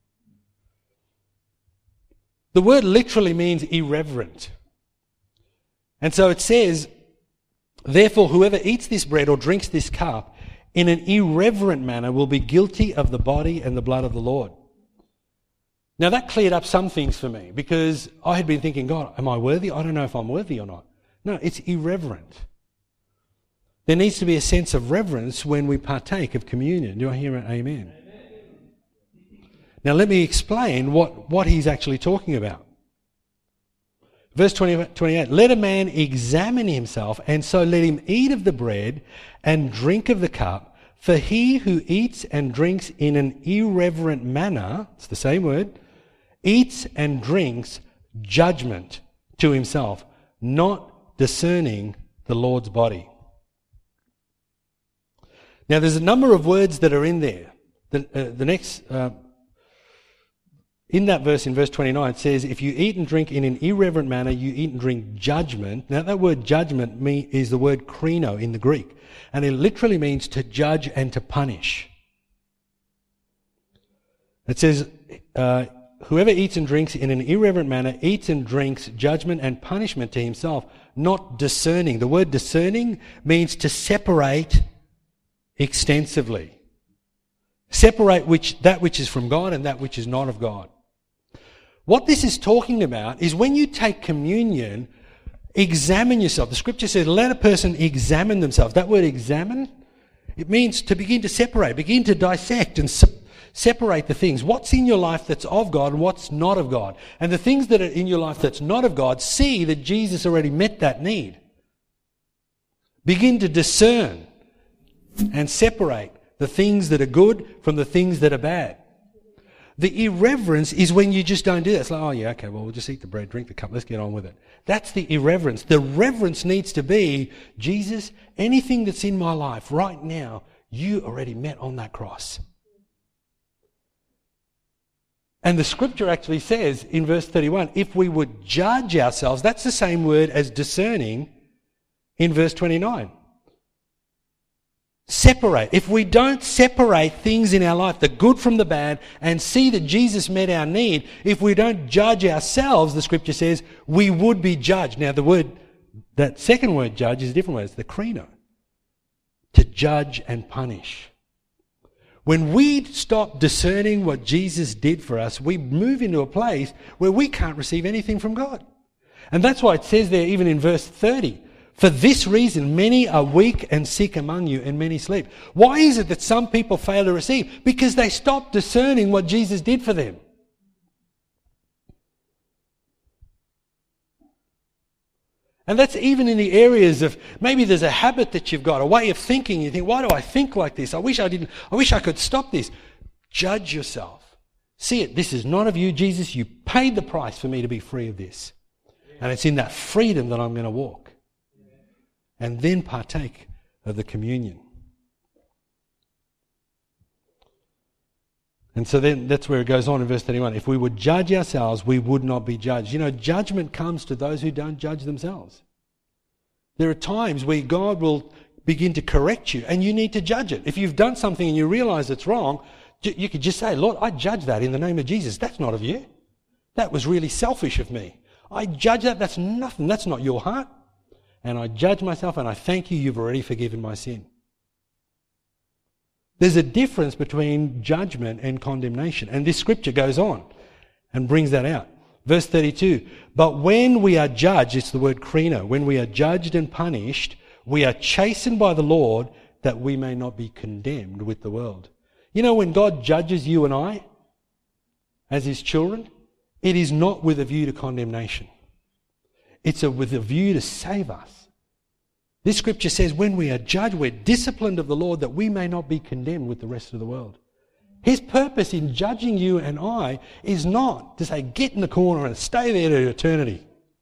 The word literally means irreverent. And so it says, therefore, whoever eats this bread or drinks this cup in an irreverent manner will be guilty of the body and the blood of the Lord. Now that cleared up some things for me, because I had been thinking, God, am I worthy? I don't know if I'm worthy or not. No, it's irreverent. There needs to be a sense of reverence when we partake of communion. Do I hear an amen? Now let me explain what he's actually talking about. Verse 28, let a man examine himself, and so let him eat of the bread and drink of the cup. For he who eats and drinks in an irreverent manner, it's the same word, eats and drinks judgment to himself, not discerning the Lord's body. Now there's a number of words that are in there. In that verse, in verse 29, it says, if you eat and drink in an irreverent manner, you eat and drink judgment. Now that word judgment is the word krino in the Greek, and it literally means to judge and to punish. It says, whoever eats and drinks in an irreverent manner eats and drinks judgment and punishment to himself, not discerning. The word discerning means to separate extensively. Separate that which is from God and that which is not of God. What this is talking about is when you take communion, examine yourself. The scripture says, let a person examine themselves. That word examine, it means to begin to separate, begin to dissect and separate the things. What's in your life that's of God and what's not of God. And the things that are in your life that's not of God, see that Jesus already met that need. Begin to discern and separate the things that are good from the things that are bad. The irreverence is when you just don't do that. It's like, oh yeah, okay, well, we'll just eat the bread, drink the cup, let's get on with it. That's the irreverence. The reverence needs to be, Jesus, anything that's in my life right now, you already met on that cross. And the scripture actually says in verse 31, if we would judge ourselves, that's the same word as discerning in verse 29. Separate. If we don't separate things in our life, the good from the bad, and see that Jesus met our need, if we don't judge ourselves, the scripture says, we would be judged. Now that second word judge is a different word. It's the krino. To judge and punish. When we stop discerning what Jesus did for us, we move into a place where we can't receive anything from God. And that's why it says there, even in verse 30, for this reason, many are weak and sick among you, and many sleep. Why is it that some people fail to receive? Because they stop discerning what Jesus did for them. And that's even in the areas of, maybe there's a habit that you've got, a way of thinking. You think, why do I think like this? I wish I could stop this. Judge yourself. See it. This is not of you, Jesus. You paid the price for me to be free of this. And it's in that freedom that I'm going to walk. And then partake of the communion. And so then that's where it goes on in verse 31. If we would judge ourselves, we would not be judged. You know, judgment comes to those who don't judge themselves. There are times where God will begin to correct you and you need to judge it. If you've done something and you realize it's wrong, you could just say, Lord, I judge that in the name of Jesus. That's not of you. That was really selfish of me. I judge that. That's nothing. That's not your heart. And I judge myself and I thank you, you've already forgiven my sin. There's a difference between judgment and condemnation. And this scripture goes on and brings that out. Verse 32, but when we are judged, it's the word krino, when we are judged and punished, we are chastened by the Lord that we may not be condemned with the world. You know, when God judges you and I as his children, it is not with a view to condemnation. It's with a view to save us. This scripture says when we are judged, we're disciplined of the Lord that we may not be condemned with the rest of the world. His purpose in judging you and I is not to say, get in the corner and stay there to eternity.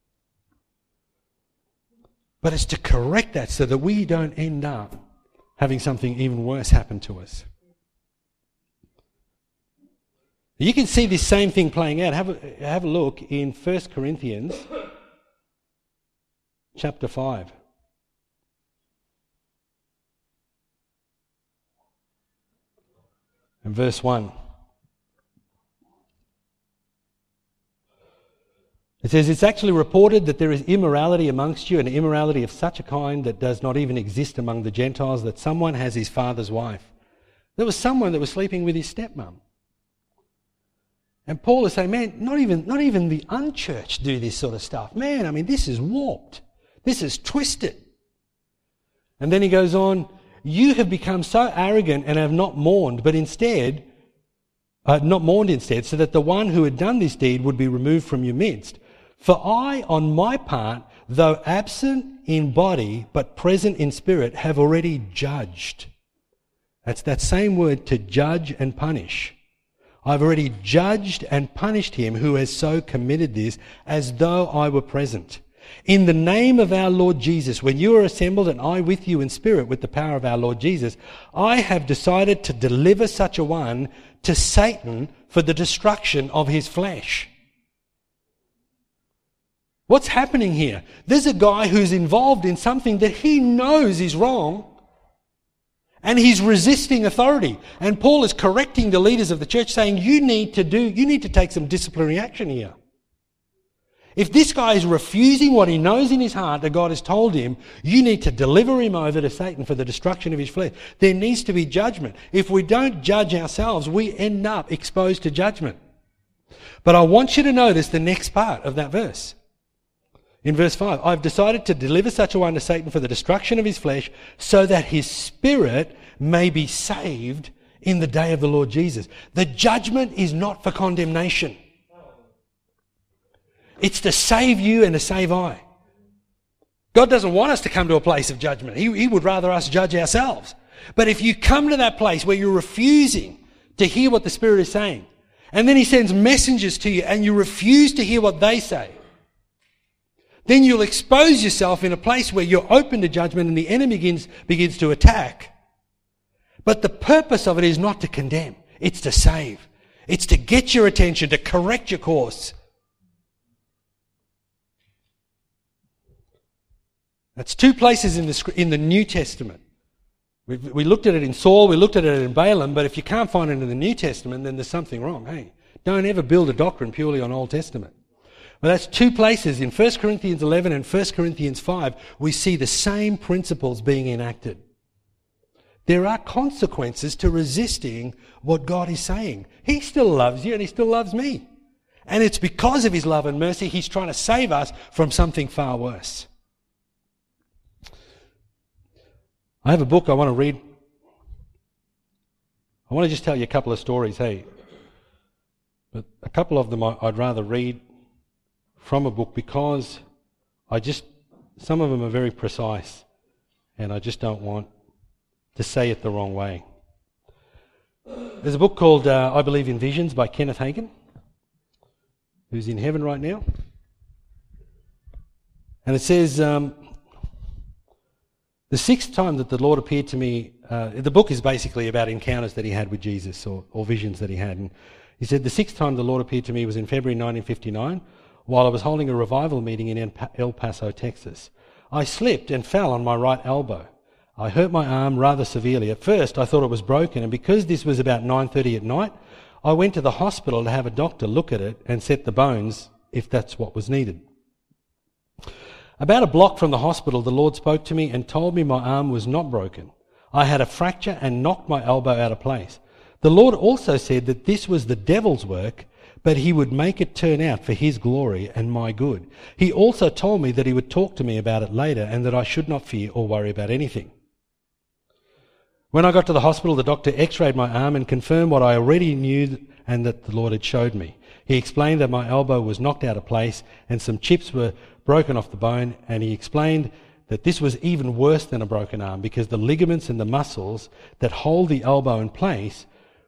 But it's to correct that so that we don't end up having something even worse happen to us. You can see this same thing playing out. Have a look in 1 Corinthians chapter 5. And verse 1. It says, it's actually reported that there is immorality amongst you, and immorality of such a kind that does not even exist among the Gentiles, that someone has his father's wife. There was someone that was sleeping with his stepmom. And Paul is saying, man, not even the unchurched do this sort of stuff. Man, I mean, this is warped. This is twisted. And then he goes on, you have become so arrogant and have not mourned, but instead, so that the one who had done this deed would be removed from your midst. For I, on my part, though absent in body, but present in spirit, have already judged. That's that same word, to judge and punish. I've already judged and punished him who has so committed this, as though I were present. In the name of our Lord Jesus, when you are assembled and I with you in spirit with the power of our Lord Jesus, I have decided to deliver such a one to Satan for the destruction of his flesh. What's happening here? There's a guy who's involved in something that he knows is wrong, and he's resisting authority. And Paul is correcting the leaders of the church, saying, you need to take some disciplinary action here. If this guy is refusing what he knows in his heart that God has told him, you need to deliver him over to Satan for the destruction of his flesh. There needs to be judgment. If we don't judge ourselves, we end up exposed to judgment. But I want you to notice the next part of that verse. In verse 5, I've decided to deliver such a one to Satan for the destruction of his flesh, so that his spirit may be saved in the day of the Lord Jesus. The judgment is not for condemnation. It's to save you and to save I. God doesn't want us to come to a place of judgment. He would rather us judge ourselves. But if you come to that place where you're refusing to hear what the Spirit is saying, and then he sends messengers to you and you refuse to hear what they say, then you'll expose yourself in a place where you're open to judgment and the enemy begins to attack. But the purpose of it is not to condemn. It's to save. It's to get your attention, to correct your course. That's two places in the New Testament. We looked at it in Saul, we looked at it in Balaam, but if you can't find it in the New Testament, then there's something wrong. Hey, don't ever build a doctrine purely on Old Testament. Well, that's two places. In 1 Corinthians 11 and 1 Corinthians 5, we see the same principles being enacted. There are consequences to resisting what God is saying. He still loves you and he still loves me. And it's because of his love and mercy he's trying to save us from something far worse. I have a book I want to read. I want to just tell you a couple of stories, hey. But a couple of them I'd rather read from a book because some of them are very precise and I just don't want to say it the wrong way. There's a book called I Believe in Visions by Kenneth Hagin, who's in heaven right now. And it says, the sixth time that the Lord appeared to me, the book is basically about encounters that he had with Jesus or visions that he had. And he said, the sixth time the Lord appeared to me was in February 1959 while I was holding a revival meeting in El Paso, Texas. I slipped and fell on my right elbow. I hurt my arm rather severely. At first I thought it was broken, and because this was about 9:30 at night, I went to the hospital to have a doctor look at it and set the bones if that's what was needed. About a block from the hospital, the Lord spoke to me and told me my arm was not broken. I had a fracture and knocked my elbow out of place. The Lord also said that this was the devil's work, but he would make it turn out for his glory and my good. He also told me that he would talk to me about it later and that I should not fear or worry about anything. When I got to the hospital, the doctor x-rayed my arm and confirmed what I already knew and that the Lord had showed me. He explained that my elbow was knocked out of place and some chips were broken off the bone, and he explained that this was even worse than a broken arm because the ligaments and the muscles that hold the elbow in place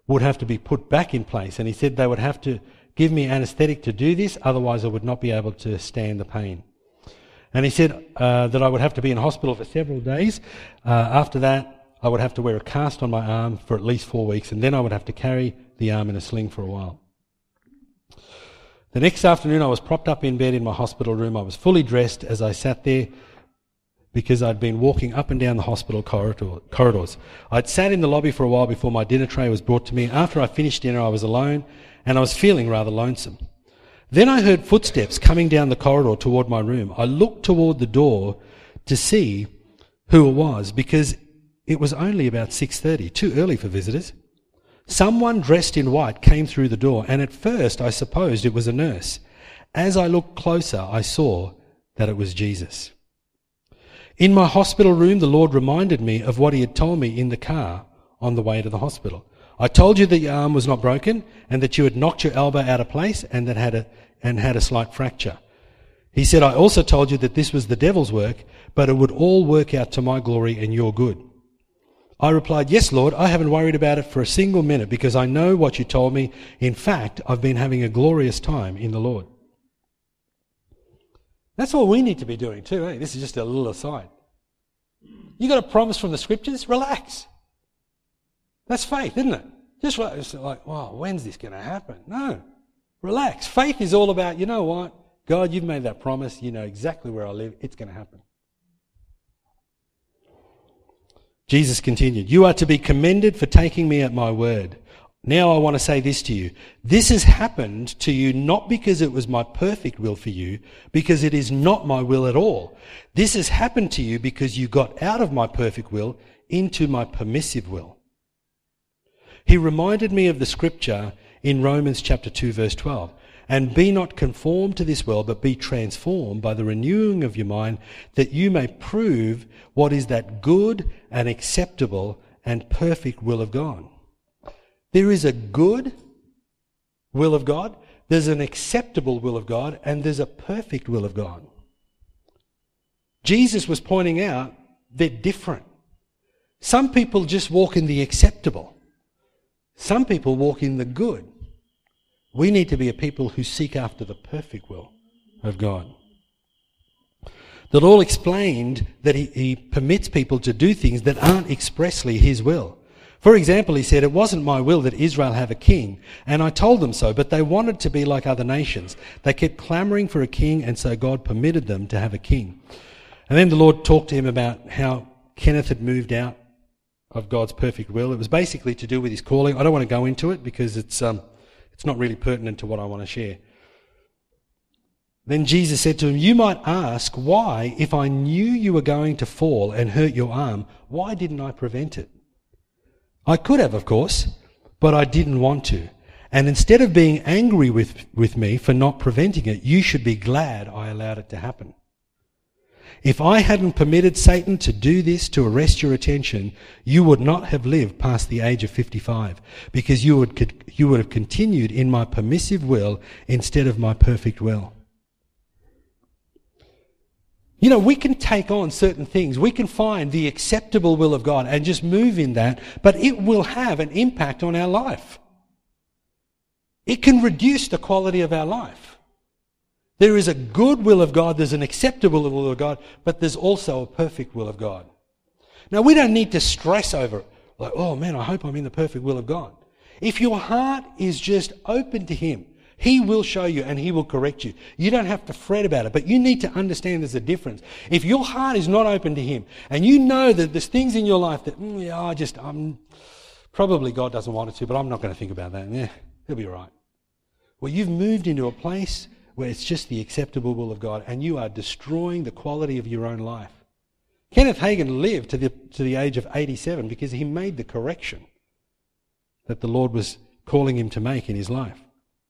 would have to be put back in place. And he said they would have to give me anaesthetic to do this, otherwise I would not be able to stand the pain. And he said that I would have to be in hospital for several days. After that, I would have to wear a cast on my arm for at least 4 weeks, and then I would have to carry the arm in a sling for a while. The next afternoon, I was propped up in bed in my hospital room. I was fully dressed as I sat there because I'd been walking up and down the hospital corridors. I'd sat in the lobby for a while before my dinner tray was brought to me. After I finished dinner, I was alone, and I was feeling rather lonesome. Then I heard footsteps coming down the corridor toward my room. I looked toward the door to see who it was because it was only about 6:30, too early for visitors. Someone dressed in white came through the door, and at first I supposed it was a nurse. As I looked closer, I saw that it was Jesus. In my hospital room, the Lord reminded me of what he had told me in the car on the way to the hospital. I told you that your arm was not broken and that you had knocked your elbow out of place and had a slight fracture. He said, I also told you that this was the devil's work, but it would all work out to my glory and your good. I replied, yes, Lord, I haven't worried about it for a single minute because I know what you told me. In fact, I've been having a glorious time in the Lord. That's what we need to be doing too, eh? This is just a little aside. You got a promise from the scriptures? Relax. That's faith, isn't it? Just it's like, wow, when's this going to happen? No. Relax. Faith is all about, you know what? God, you've made that promise. You know exactly where I live. It's going to happen. Jesus continued, you are to be commended for taking me at my word. Now I want to say this to you. This has happened to you not because it was my perfect will for you, because it is not my will at all. This has happened to you because you got out of my perfect will into my permissive will. He reminded me of the scripture in Romans chapter 2 verse 12. And be not conformed to this world, but be transformed by the renewing of your mind, that you may prove what is that good and acceptable and perfect will of God. There is a good will of God, there's an acceptable will of God, and there's a perfect will of God. Jesus was pointing out they're different. Some people just walk in the acceptable. Some people walk in the good. We need to be a people who seek after the perfect will of God. The Lord explained that he permits people to do things that aren't expressly his will. For example, he said, it wasn't my will that Israel have a king, and I told them so, but they wanted to be like other nations. They kept clamoring for a king, and so God permitted them to have a king. And then the Lord talked to him about how Kenneth had moved out of God's perfect will. It was basically to do with his calling. I don't want to go into it because it's not really pertinent to what I want to share. Then Jesus said to him, you might ask, why, if I knew you were going to fall and hurt your arm, why didn't I prevent it? I could have, of course, but I didn't want to. And instead of being angry with me for not preventing it, you should be glad I allowed it to happen. If I hadn't permitted Satan to do this to arrest your attention, you would not have lived past the age of 55, because you would have continued in my permissive will instead of my perfect will. You know, we can take on certain things. We can find the acceptable will of God and just move in that, but it will have an impact on our life. It can reduce the quality of our life. There is a good will of God, there's an acceptable will of God, but there's also a perfect will of God. Now, we don't need to stress over it, like, oh man, I hope I'm in the perfect will of God. If your heart is just open to him, he will show you and he will correct you. You don't have to fret about it, but you need to understand there's a difference. If your heart is not open to him, and you know that there's things in your life that, I'm probably God doesn't want it to, but I'm not going to think about that. Yeah, he'll be all right. Well, you've moved into a place where it's just the acceptable will of God, and you are destroying the quality of your own life. Kenneth Hagin lived to the age of 87 because he made the correction that the Lord was calling him to make in his life.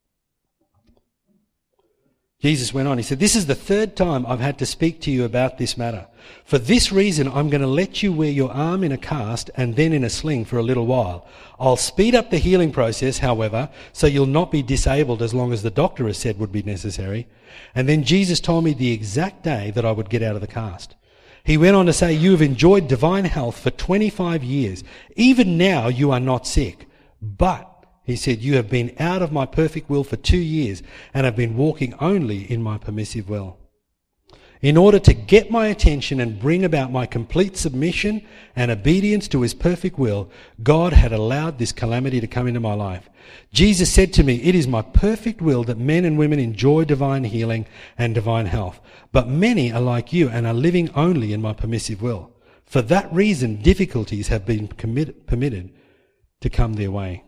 Jesus went on, he said, this is the third time I've had to speak to you about this matter. For this reason, I'm going to let you wear your arm in a cast and then in a sling for a little while. I'll speed up the healing process, however, so you'll not be disabled as long as the doctor has said would be necessary. And then Jesus told me the exact day that I would get out of the cast. He went on to say, you have enjoyed divine health for 25 years. Even now you are not sick, But, he said, you have been out of my perfect will for 2 years and have been walking only in my permissive will. In order to get my attention and bring about my complete submission and obedience to his perfect will, God had allowed this calamity to come into my life. Jesus said to me, it is my perfect will that men and women enjoy divine healing and divine health. But many are like you and are living only in my permissive will. For that reason, difficulties have been permitted to come their way.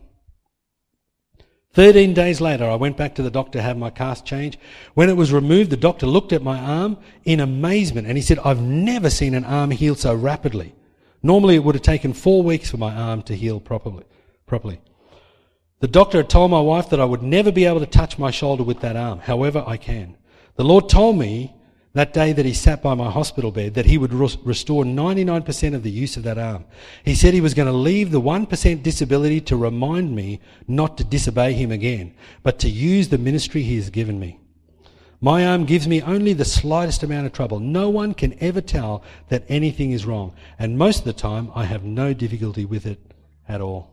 13 days later, I went back to the doctor to have my cast changed. When it was removed, the doctor looked at my arm in amazement and he said, I've never seen an arm heal so rapidly. Normally it would have taken 4 weeks for my arm to heal properly. The doctor had told my wife that I would never be able to touch my shoulder with that arm. However, I can. The Lord told me that day that he sat by my hospital bed that he would restore 99% of the use of that arm. He said he was going to leave the 1% disability to remind me not to disobey him again, but to use the ministry he has given me. My arm gives me only the slightest amount of trouble. No one can ever tell that anything is wrong, and most of the time I have no difficulty with it at all.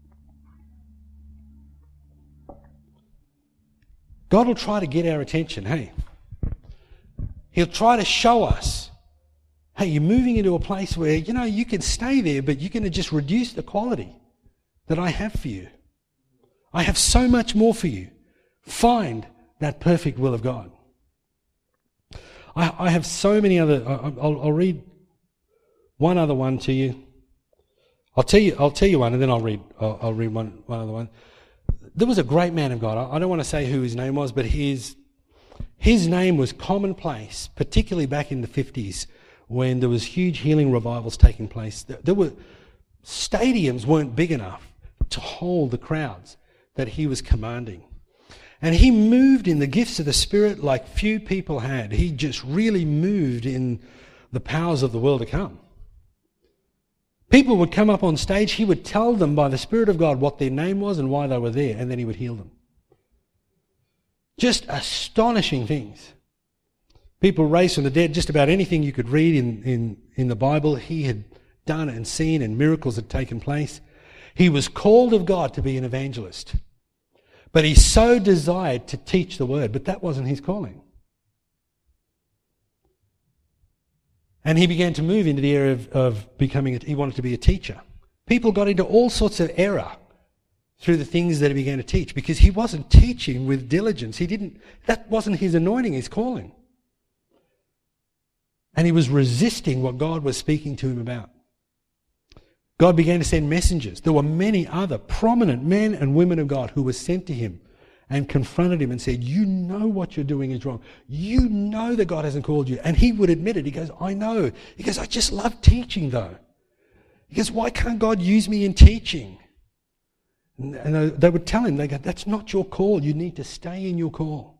God will try to get our attention, hey. He'll try to show us, hey, you're moving into a place where, you can stay there, but you're going to just reduce the quality that I have for you. I have so much more for you. Find that perfect will of God. I have so many other, I'll read one other one to you. I'll tell you one and then I'll read one other one. There was a great man of God. I don't want to say who his name was, but his name was commonplace, particularly back in the 50s when there was huge healing revivals taking place. Stadiums weren't big enough to hold the crowds that he was commanding. And he moved in the gifts of the Spirit like few people had. He just really moved in the powers of the world to come. People would come up on stage, he would tell them by the Spirit of God what their name was and why they were there, and then he would heal them. Just astonishing things. People raised from the dead, just about anything you could read in the Bible, he had done and seen, and miracles had taken place. He was called of God to be an evangelist. But he so desired to teach the word, but that wasn't his calling. And he began to move into the area of becoming, he wanted to be a teacher. People got into all sorts of error through the things that he began to teach because he wasn't teaching with diligence. That wasn't his anointing, his calling. And he was resisting what God was speaking to him about. God began to send messengers. There were many other prominent men and women of God who were sent to him and confronted him and said, you know what you're doing is wrong. You know that God hasn't called you. And he would admit it. He goes, I know. He goes, I just love teaching though. He goes, why can't God use me in teaching? And they would tell him, they go, that's not your call. You need to stay in your call.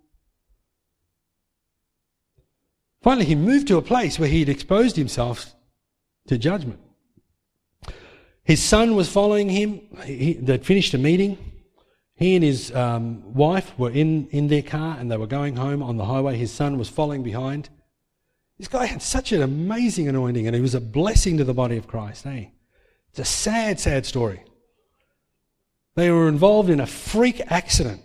Finally, he moved to a place where he had exposed himself to judgment. His son was following him. They'd finished a meeting. He and his wife were in their car and they were going home on the highway. His son was following behind. This guy had such an amazing anointing and he was a blessing to the body of Christ. Eh? It's a sad, sad story. They were involved in a freak accident.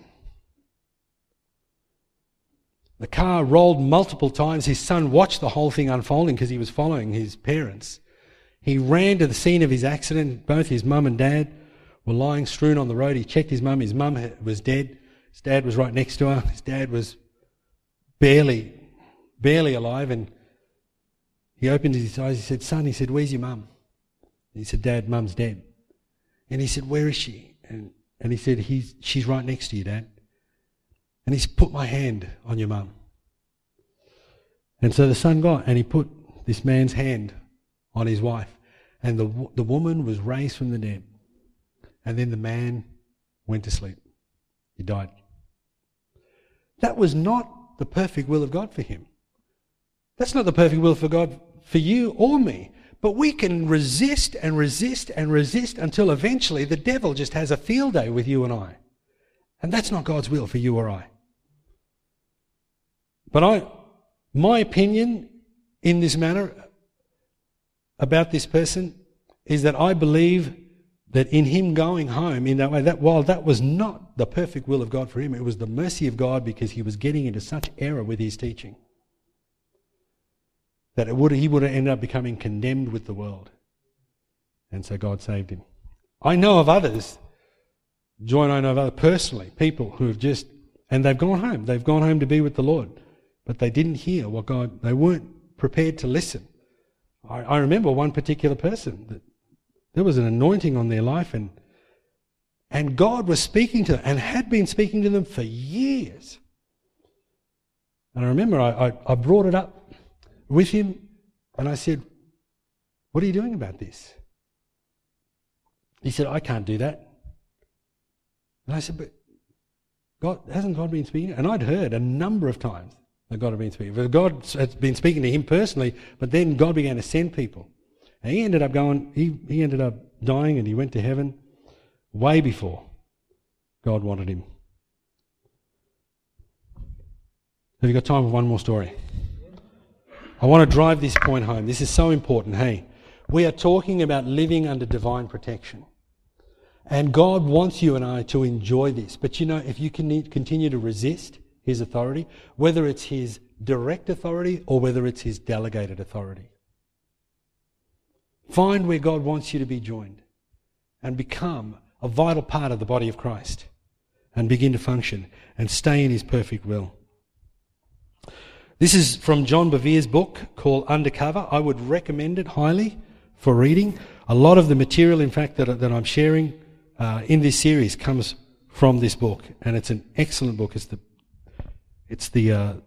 The car rolled multiple times. His son watched the whole thing unfolding because he was following his parents. He ran to the scene of his accident. Both his mum and dad were lying strewn on the road. He checked his mum. His mum was dead. His dad was right next to her. His dad was barely alive. And he opened his eyes. He said, son, he said, where's your mum? And he said, Dad, mum's dead. And he said, where is she? And he said, she's right next to you, Dad. And he said, put my hand on your mum. And so the son got, and he put this man's hand on his wife. And the woman was raised from the dead. And then the man went to sleep. He died. That was not the perfect will of God for him. That's not the perfect will for God for you or me. But we can resist and resist and resist until eventually the devil just has a field day with you and I. And that's not God's will for you or I. But my opinion in this matter about this person is that I believe that in him going home in that way, that while that was not the perfect will of God for him, it was the mercy of God because he was getting into such error with his teaching that he would have ended up becoming condemned with the world. And so God saved him. I know of others, Joy and I know of other personally, people who have just, and they've gone home. They've gone home to be with the Lord. But they didn't hear what God, they weren't prepared to listen. I remember one particular person that there was an anointing on their life and God was speaking to them and had been speaking to them for years. And I remember I brought it up with him and I said, "What are you doing about this?" He said, "I can't do that." And I said, "But hasn't God been speaking?" And I'd heard a number of times that God had been speaking. But God had been speaking to him personally, but then God began to send people. And he ended up he ended up dying and he went to heaven way before God wanted him. Have you got time for one more story? I want to drive this point home. This is so important. Hey, we are talking about living under divine protection. And God wants you and I to enjoy this. But you know, if you can continue to resist his authority, whether it's his direct authority or whether it's his delegated authority, find where God wants you to be joined and become a vital part of the body of Christ and begin to function and stay in his perfect will. This is from John Bevere's book called Undercover. I would recommend it highly for reading. A lot of the material, in fact, that I'm sharing in this series comes from this book, and it's an excellent book. It's the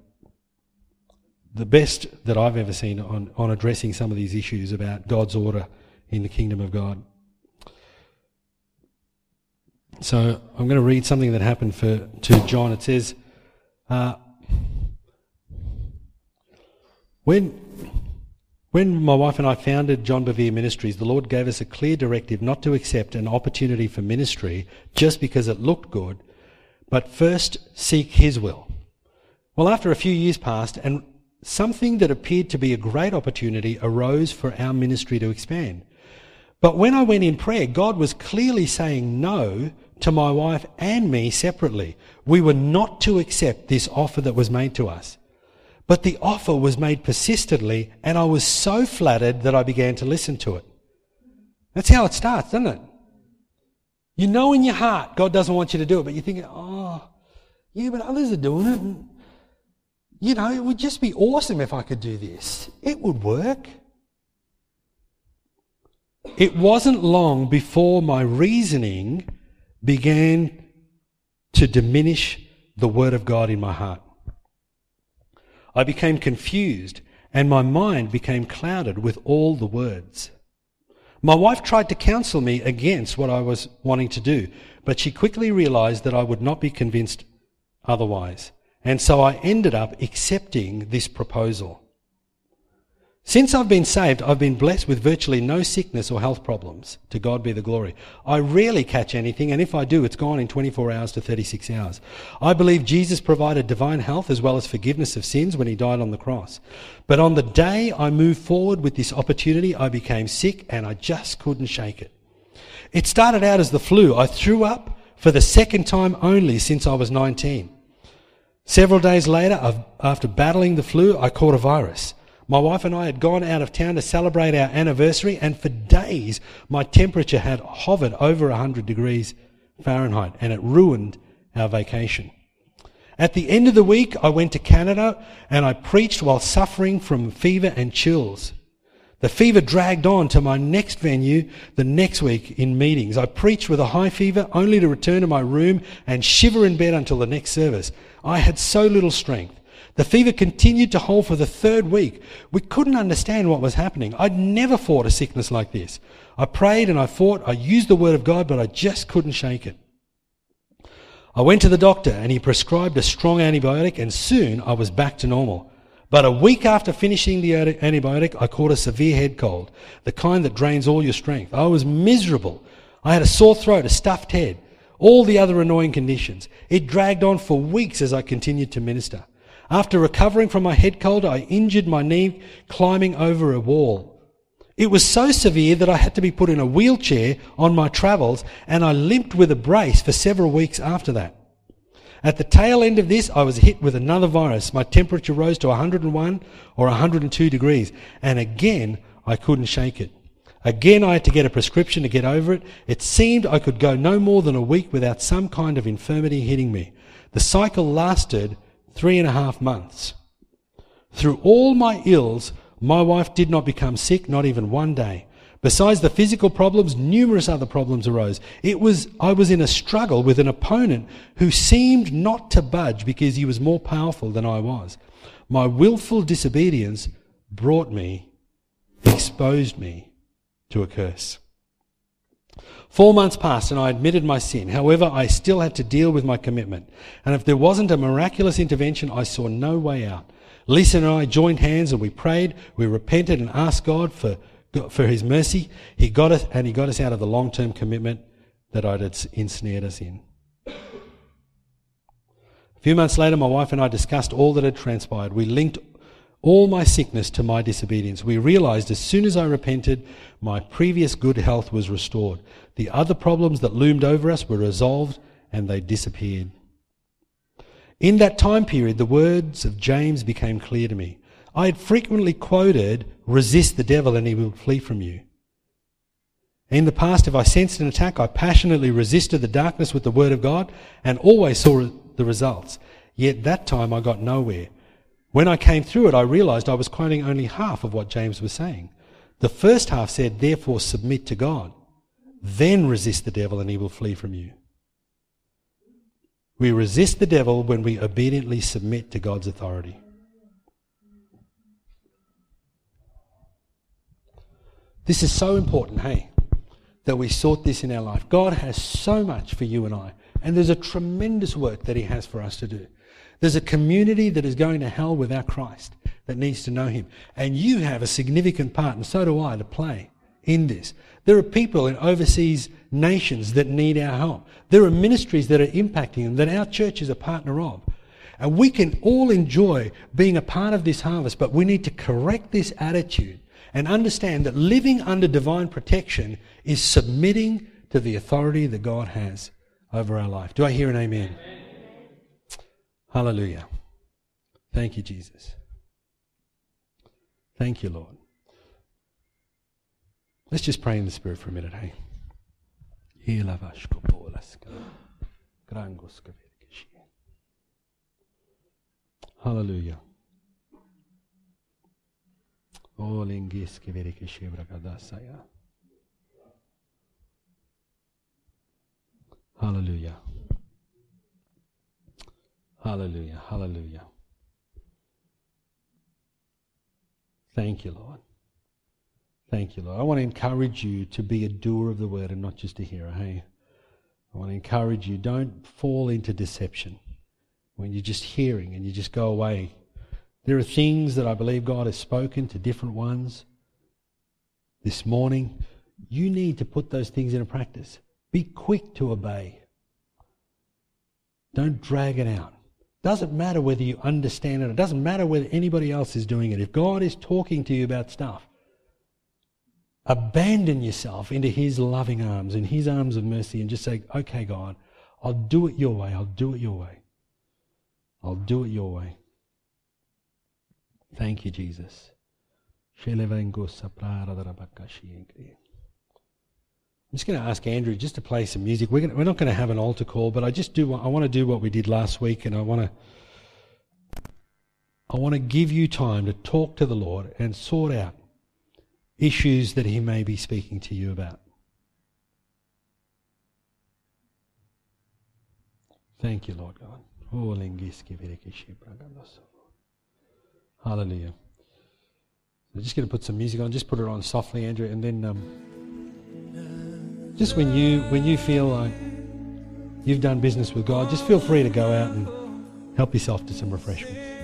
best that I've ever seen on addressing some of these issues about God's order in the kingdom of God. So I'm going to read something that happened to John. It says, When my wife and I founded John Bevere Ministries, the Lord gave us a clear directive not to accept an opportunity for ministry just because it looked good, but first seek his will. Well, after a few years passed, and something that appeared to be a great opportunity arose for our ministry to expand. But when I went in prayer, God was clearly saying no to my wife and me separately. We were not to accept this offer that was made to us. But the offer was made persistently, and I was so flattered that I began to listen to it. That's how it starts, doesn't it? You know in your heart God doesn't want you to do it, but you're thinking, oh, yeah, but others are doing it. And, you know, it would just be awesome if I could do this. It would work. It wasn't long before my reasoning began to diminish the Word of God in my heart. I became confused and my mind became clouded with all the words. My wife tried to counsel me against what I was wanting to do, but she quickly realized that I would not be convinced otherwise. And so I ended up accepting this proposal. Since I've been saved, I've been blessed with virtually no sickness or health problems. To God be the glory. I rarely catch anything, and if I do, it's gone in 24 hours to 36 hours. I believe Jesus provided divine health as well as forgiveness of sins when he died on the cross. But on the day I moved forward with this opportunity, I became sick and I just couldn't shake it. It started out as the flu. I threw up for the second time only since I was 19. Several days later, after battling the flu, I caught a virus. My wife and I had gone out of town to celebrate our anniversary, and for days my temperature had hovered over 100 degrees Fahrenheit, and it ruined our vacation. At the end of the week, I went to Canada and I preached while suffering from fever and chills. The fever dragged on to my next venue the next week in meetings. I preached with a high fever only to return to my room and shiver in bed until the next service. I had so little strength. The fever continued to hold for the third week. We couldn't understand what was happening. I'd never fought a sickness like this. I prayed and I fought. I used the word of God, but I just couldn't shake it. I went to the doctor and he prescribed a strong antibiotic, and soon I was back to normal. But a week after finishing the antibiotic, I caught a severe head cold, the kind that drains all your strength. I was miserable. I had a sore throat, a stuffed head, all the other annoying conditions. It dragged on for weeks as I continued to minister. After recovering from my head cold, I injured my knee climbing over a wall. It was so severe that I had to be put in a wheelchair on my travels, and I limped with a brace for several weeks after that. At the tail end of this, I was hit with another virus. My temperature rose to 101 or 102 degrees, and again, I couldn't shake it. Again, I had to get a prescription to get over it. It seemed I could go no more than a week without some kind of infirmity hitting me. The cycle lasted 3.5 months. Through all my ills, my wife did not become sick, not even one day. Besides the physical problems, numerous other problems arose. I was in a struggle with an opponent who seemed not to budge because he was more powerful than I was. My willful disobedience exposed me to a curse. 4 months passed and I admitted my sin. However, I still had to deal with my commitment. And if there wasn't a miraculous intervention, I saw no way out. Lisa and I joined hands and we prayed, we repented and asked God for his mercy. He got us out of the long-term commitment that I'd ensnared us in. A few months later, my wife and I discussed all that had transpired. We linked all my sickness to my disobedience. We realized as soon as I repented, my previous good health was restored. The other problems that loomed over us were resolved and they disappeared. In that time period, the words of James became clear to me. I had frequently quoted, "Resist the devil and he will flee from you." In the past, if I sensed an attack, I passionately resisted the darkness with the word of God and always saw the results. Yet that time I got nowhere. When I came through it, I realized I was quoting only half of what James was saying. The first half said, "Therefore submit to God. Then resist the devil and he will flee from you." We resist the devil when we obediently submit to God's authority. This is so important, hey, that we sort this in our life. God has so much for you and I, and there's a tremendous work that he has for us to do. There's a community that is going to hell without Christ that needs to know him. And you have a significant part, and so do I, to play in this. There are people in overseas nations that need our help. There are ministries that are impacting them that our church is a partner of. And we can all enjoy being a part of this harvest, but we need to correct this attitude and understand that living under divine protection is submitting to the authority that God has over our life. Do I hear an amen? Amen. Hallelujah. Thank you, Jesus. Thank you, Lord. Let's just pray in the Spirit for a minute, hey? Hallelujah. Hallelujah. Hallelujah. Hallelujah. Thank you, Lord. Thank you, Lord. I want to encourage you to be a doer of the word and not just a hearer, hey? I want to encourage you, don't fall into deception when you're just hearing and you just go away. There are things that I believe God has spoken to different ones this morning. You need to put those things into practice. Be quick to obey. Don't drag it out. Doesn't matter whether you understand it. It doesn't matter whether anybody else is doing it. If God is talking to you about stuff, abandon yourself into his loving arms, in his arms of mercy, and just say, okay, God, I'll do it your way. I'll do it your way. I'll do it your way. Thank you, Jesus. I'm just going to ask Andrew just to play some music. We're not going to have an altar call, but I want to do what we did last week, and I want to give you time to talk to the Lord and sort out issues that he may be speaking to you about. Thank you, Lord God. Hallelujah. I'm just going to put some music on. Just put it on softly, Andrew, and then just when you feel like you've done business with God, just feel free to go out and help yourself to some refreshments.